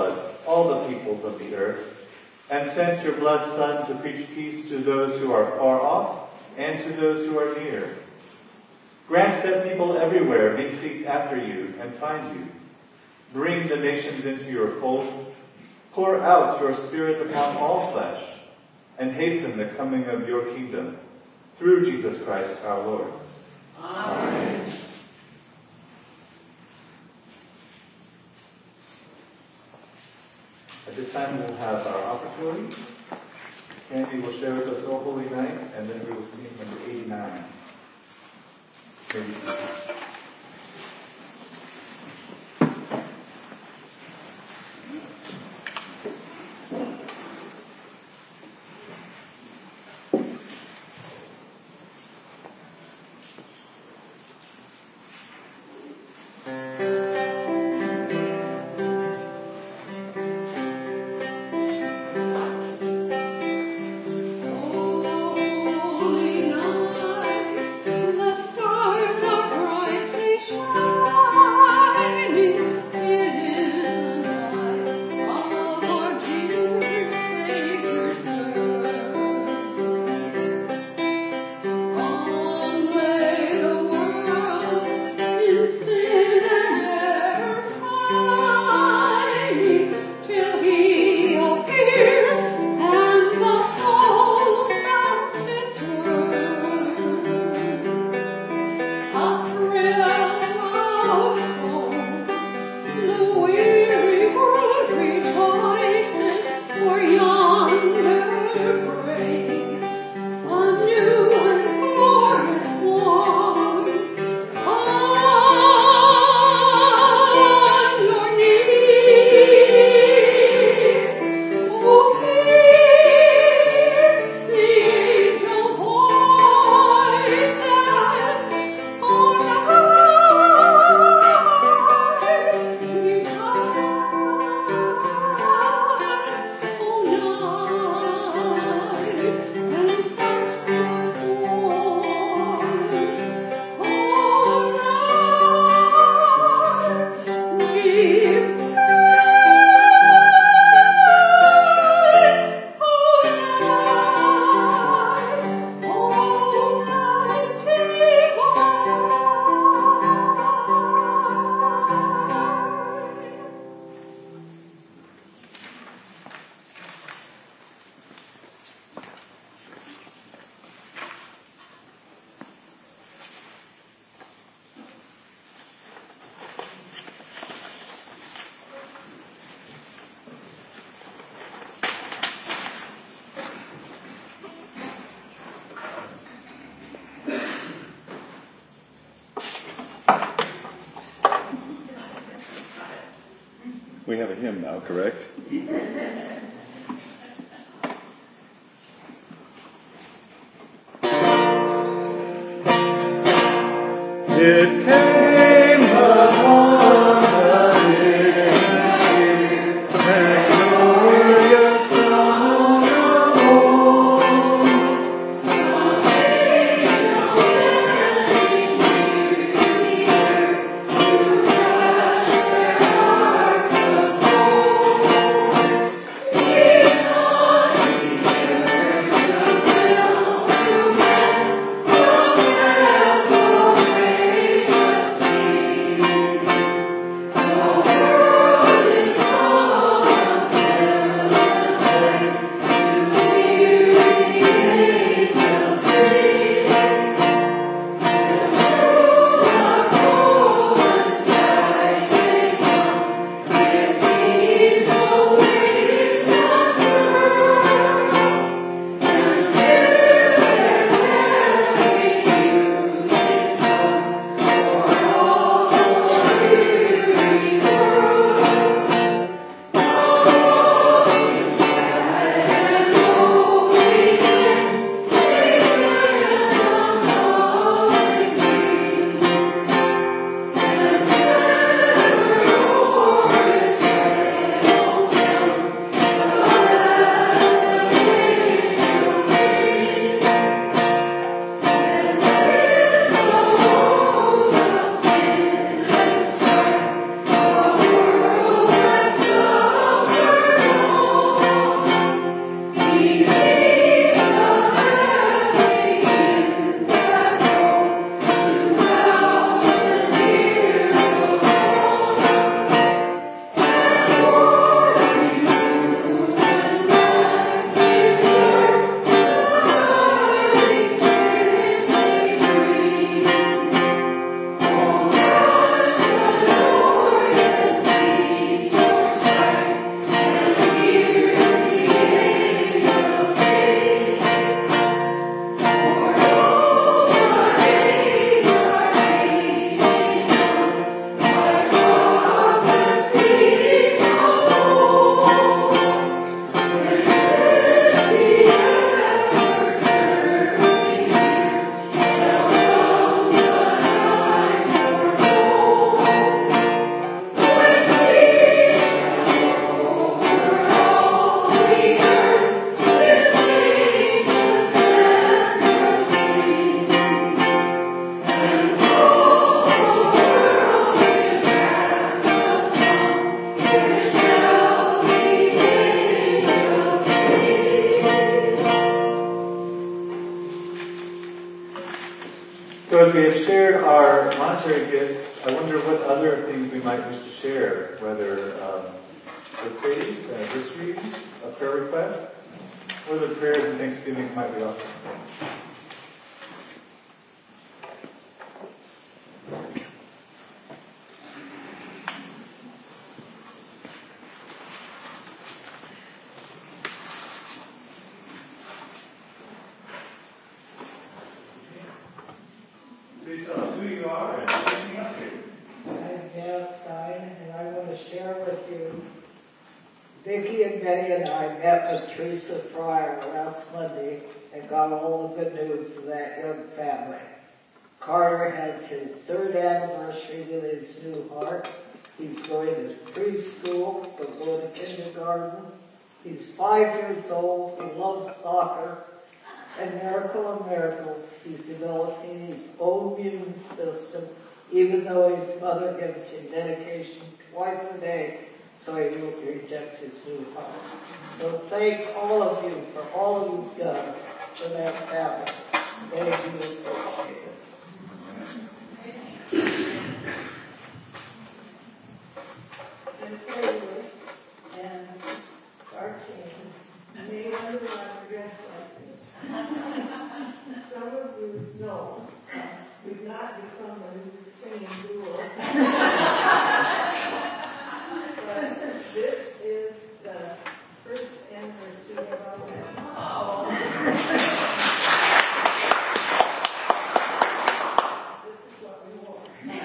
all the peoples of the earth, and sent your blessed Son to preach peace to those who are far off and to those who are near. Grant that people everywhere may seek after you and find you. Bring the nations into your fold. Pour out your Spirit upon all flesh, and hasten the coming of your kingdom. Through Jesus Christ our Lord. Amen. At this time we'll have our offertory. Sandy will share with us O Holy Night, and then we will sing number 89. Maybe we have a hymn now, correct? It came upon the day, and glorious song of old. So as we have shared our monetary gifts, I wonder what other things we might wish to share, whether birthdays, anniversaries, prayer requests, or the prayers and thanksgivings might be offered. Please tell us who you are and what you're up to. I'm Deb Stein, and I want to share with you. Vicki and Betty and I met with Teresa Fryer last Monday and got all the good news of that young family. Carter has his 3rd anniversary with his new heart. He's going to preschool, but going to kindergarten. He's 5 years old. He loves soccer. And miracle of miracles, he's developing his own immune system, even though his mother gives him medication twice a day, so he won't reject his new heart. So thank all of you for all you've done for that family. Thank you, appreciate it. And prayers and starting. May everyone dress like this. Some of you know we've not become a singing duo. But this is the first anniversary of our wedding. This is what we wore.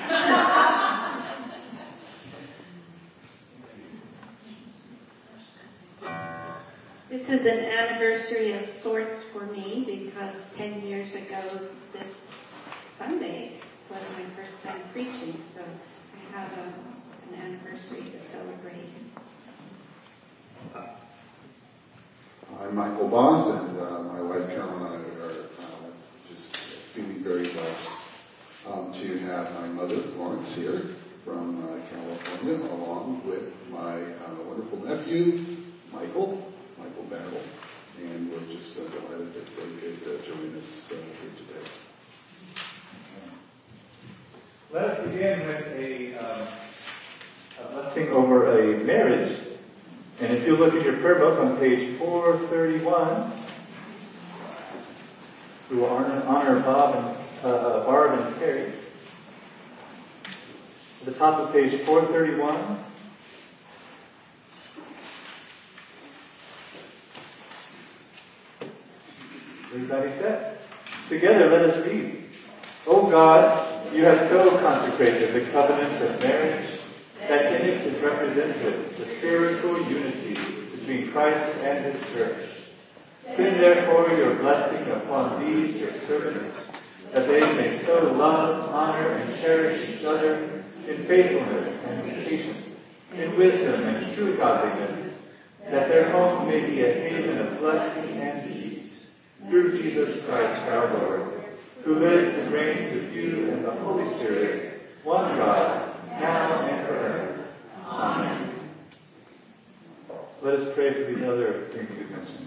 This is an anniversary of sorts for me because 10 years ago this Sunday was my first time preaching, so I have an anniversary to celebrate. I'm Michael Boss, and my wife Carol and I are just feeling very blessed to have my mother Florence here from California, along with my wonderful nephew Michael Battle, and we're just delighted that they could join us here today. Let us begin with a blessing over a marriage. And if you look at your prayer book on page 431, we will honor Barb and Carrie. At the top of page 431, everybody set? Together let us read. O God, you have so consecrated the covenant of marriage that in it is represented the spiritual unity between Christ and His church. Send therefore your blessing upon these your servants, that they may so love, honor, and cherish each other in faithfulness and in patience, in wisdom and true godliness, that their home may be a haven of blessing and peace, through Jesus Christ our Lord, who lives and reigns with you and the Holy Spirit, one God, now and forever. Amen. Let us pray for these other things we've mentioned.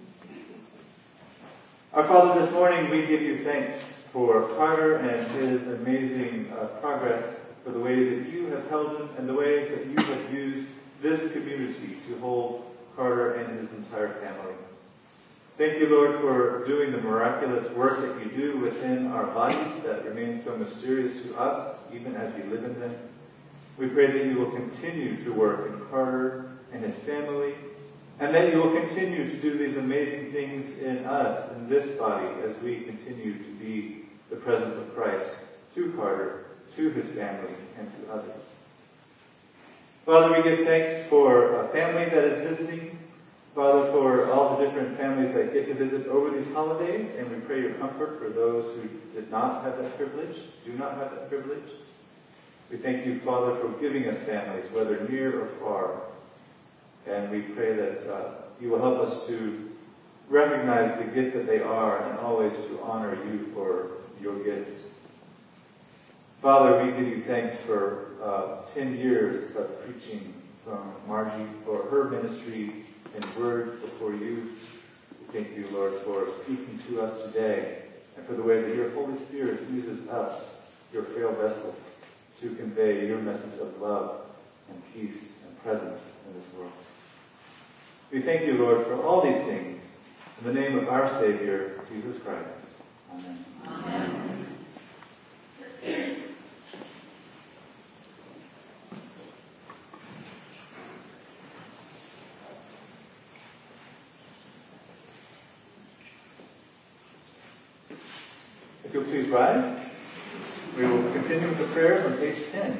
Our Father, this morning we give you thanks for Carter and his amazing progress, for the ways that you have held him and the ways that you have used this community to hold Carter and his entire family. Thank you, Lord, for doing the miraculous work that you do within our bodies that remain so mysterious to us, even as we live in them. We pray that you will continue to work in Carter and his family, and that you will continue to do these amazing things in us, in this body, as we continue to be the presence of Christ to Carter, to his family, and to others. Father, we give thanks for a family that is visiting. Father, for all the different families that get to visit over these holidays, and we pray your comfort for those who did not have that privilege, do not have that privilege. We thank you, Father, for giving us families, whether near or far. And we pray that you will help us to recognize the gift that they are and always to honor you for your gift. Father, we give you thanks for 10 years of preaching from Margie, for her ministry and word before you. We thank you, Lord, for speaking to us today and for the way that your Holy Spirit uses us, your frail vessels, to convey your message of love and peace and presence in this world. We thank you, Lord, for all these things. In the name of our Savior, Jesus Christ. Amen. Amen. If you'll please rise, we will continue with the prayers on page 10.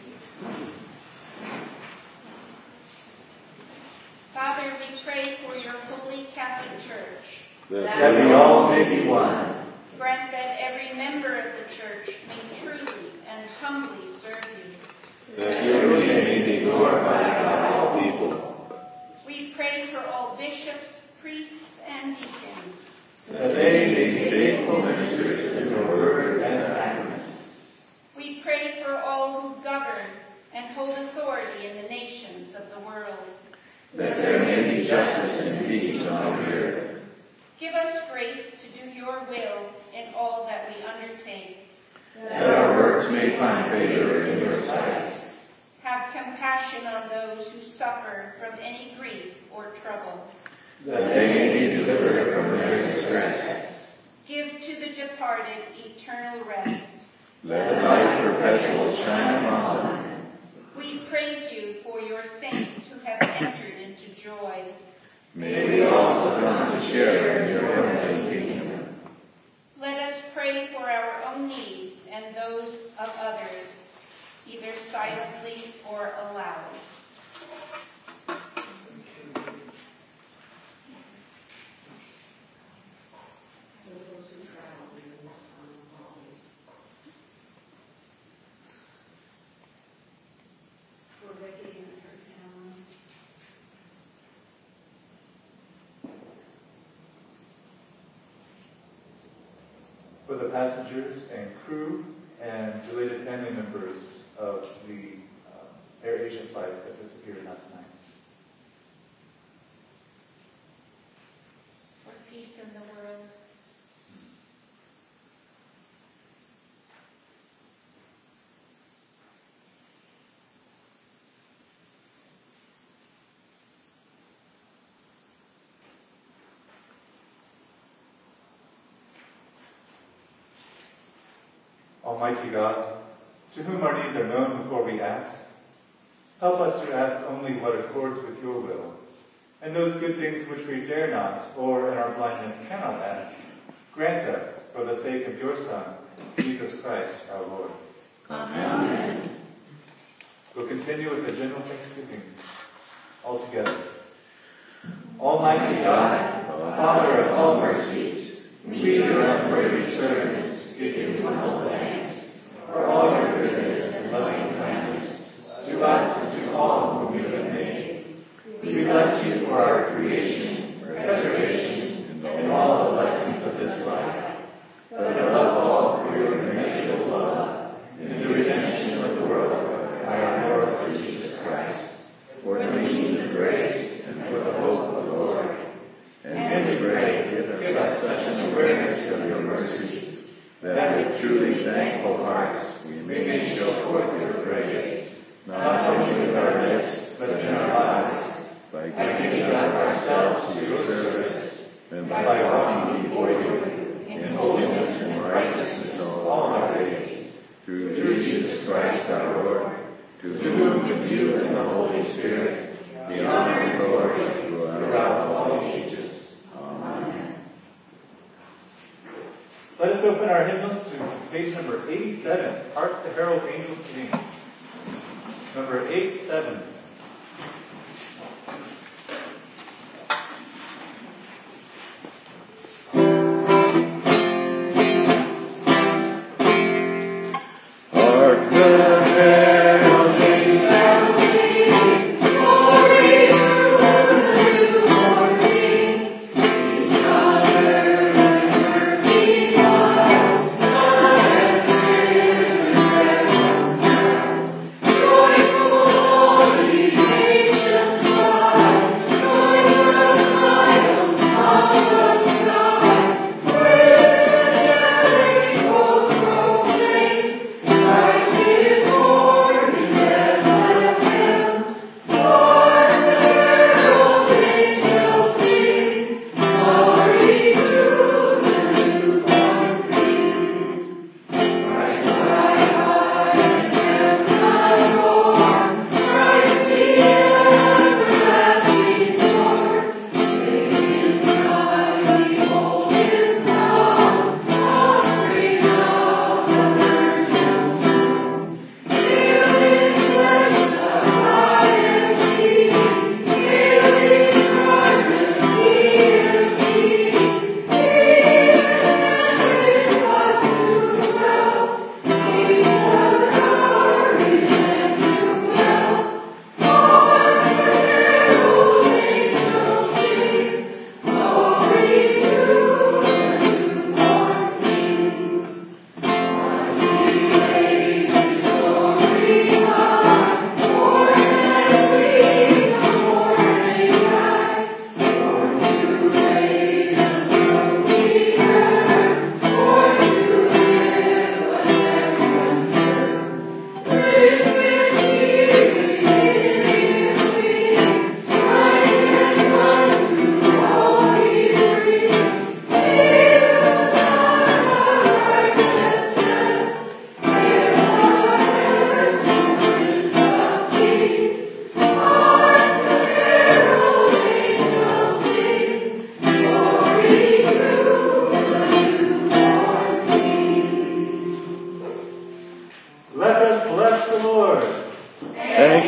Father, we pray for your holy Catholic Church, that we all may be one. Grant that every member of the Church may truly and humbly serve you, that your name may be glorified by all people. We pray for all bishops, priests, and deacons, that they may be faithful ministers to your words and sacraments. We pray for all who govern and hold authority in the nations of the world, that there may be justice and peace on the earth. Give us grace to do your will in all that we undertake, that our works may find favor in your sight. Have compassion on those who suffer from any grief or trouble, that they may be delivered from their distress. Give to the departed eternal rest. Let the light perpetual shine upon them. We praise you for your saints who have entered into joy. May we also come to share in your heavenly kingdom. Let us pray for our own needs and those of others, either silently or aloud. For the passengers and crew and related family members of the Air Asia flight that disappeared last night. For peace in the world. Almighty God, to whom our needs are known before we ask, help us to ask only what accords with your will, and those good things which we dare not, or in our blindness cannot ask, grant us for the sake of your Son, Jesus Christ our Lord. Amen. We'll continue with the general thanksgiving all together. Almighty God, Father of all mercies, we, your unworthy servants, give you humble thanks for all your goodness and loving kindness to us and to all whom you have made. We bless you for our creation, preservation, and all the blessings of this life, but above all for your immeasurable love and the redemption of the world by our Lord Jesus Christ, for the means of grace and for the hope of glory. And we pray, give us such an awareness of your mercies, that with truly thankful hearts we may show forth your praise, not only with our lips, but in our lives, by giving up ourselves to your service, and by walking before you in holiness and righteousness all our days, through Jesus Christ our Lord, to whom with you and the Holy Spirit be honor and glory throughout all ages. Amen. Let us open our hymnals to page number 87, Hark the Herald Angels Sing. Number 87. Hark the herald angels sing, glory to the newborn King. His honor and mercy mild, love and fear and presence sound. Joyful all the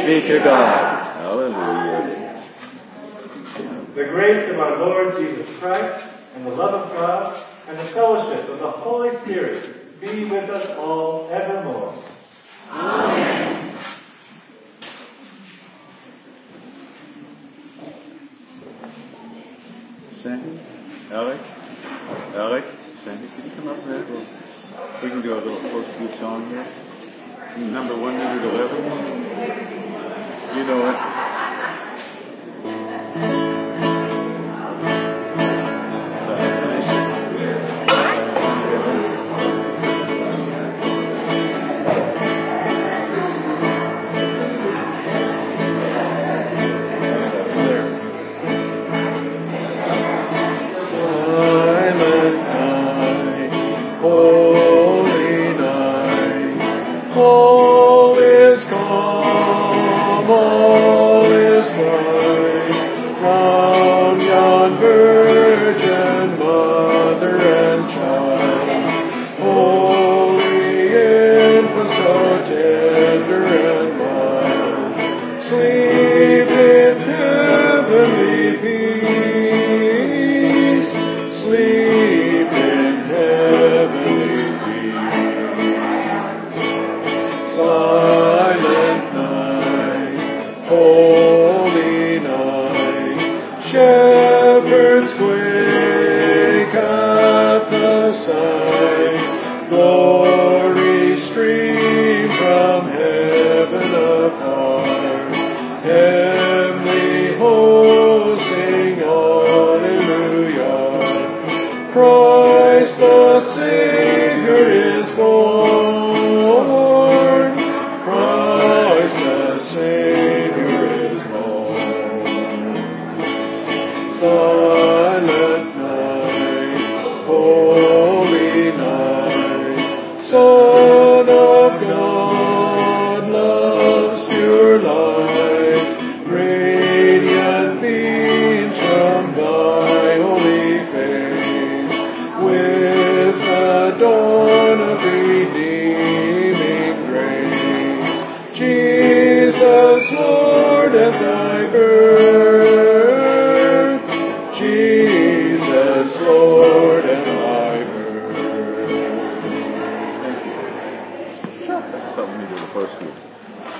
be to God. Hallelujah. The grace of our Lord Jesus Christ, and the love of God, and the fellowship of the Holy Spirit be with us all evermore. Amen. Sandy? Alec? Sandy, could you come up there? We can do a little post-good song here. Number 111. You know it.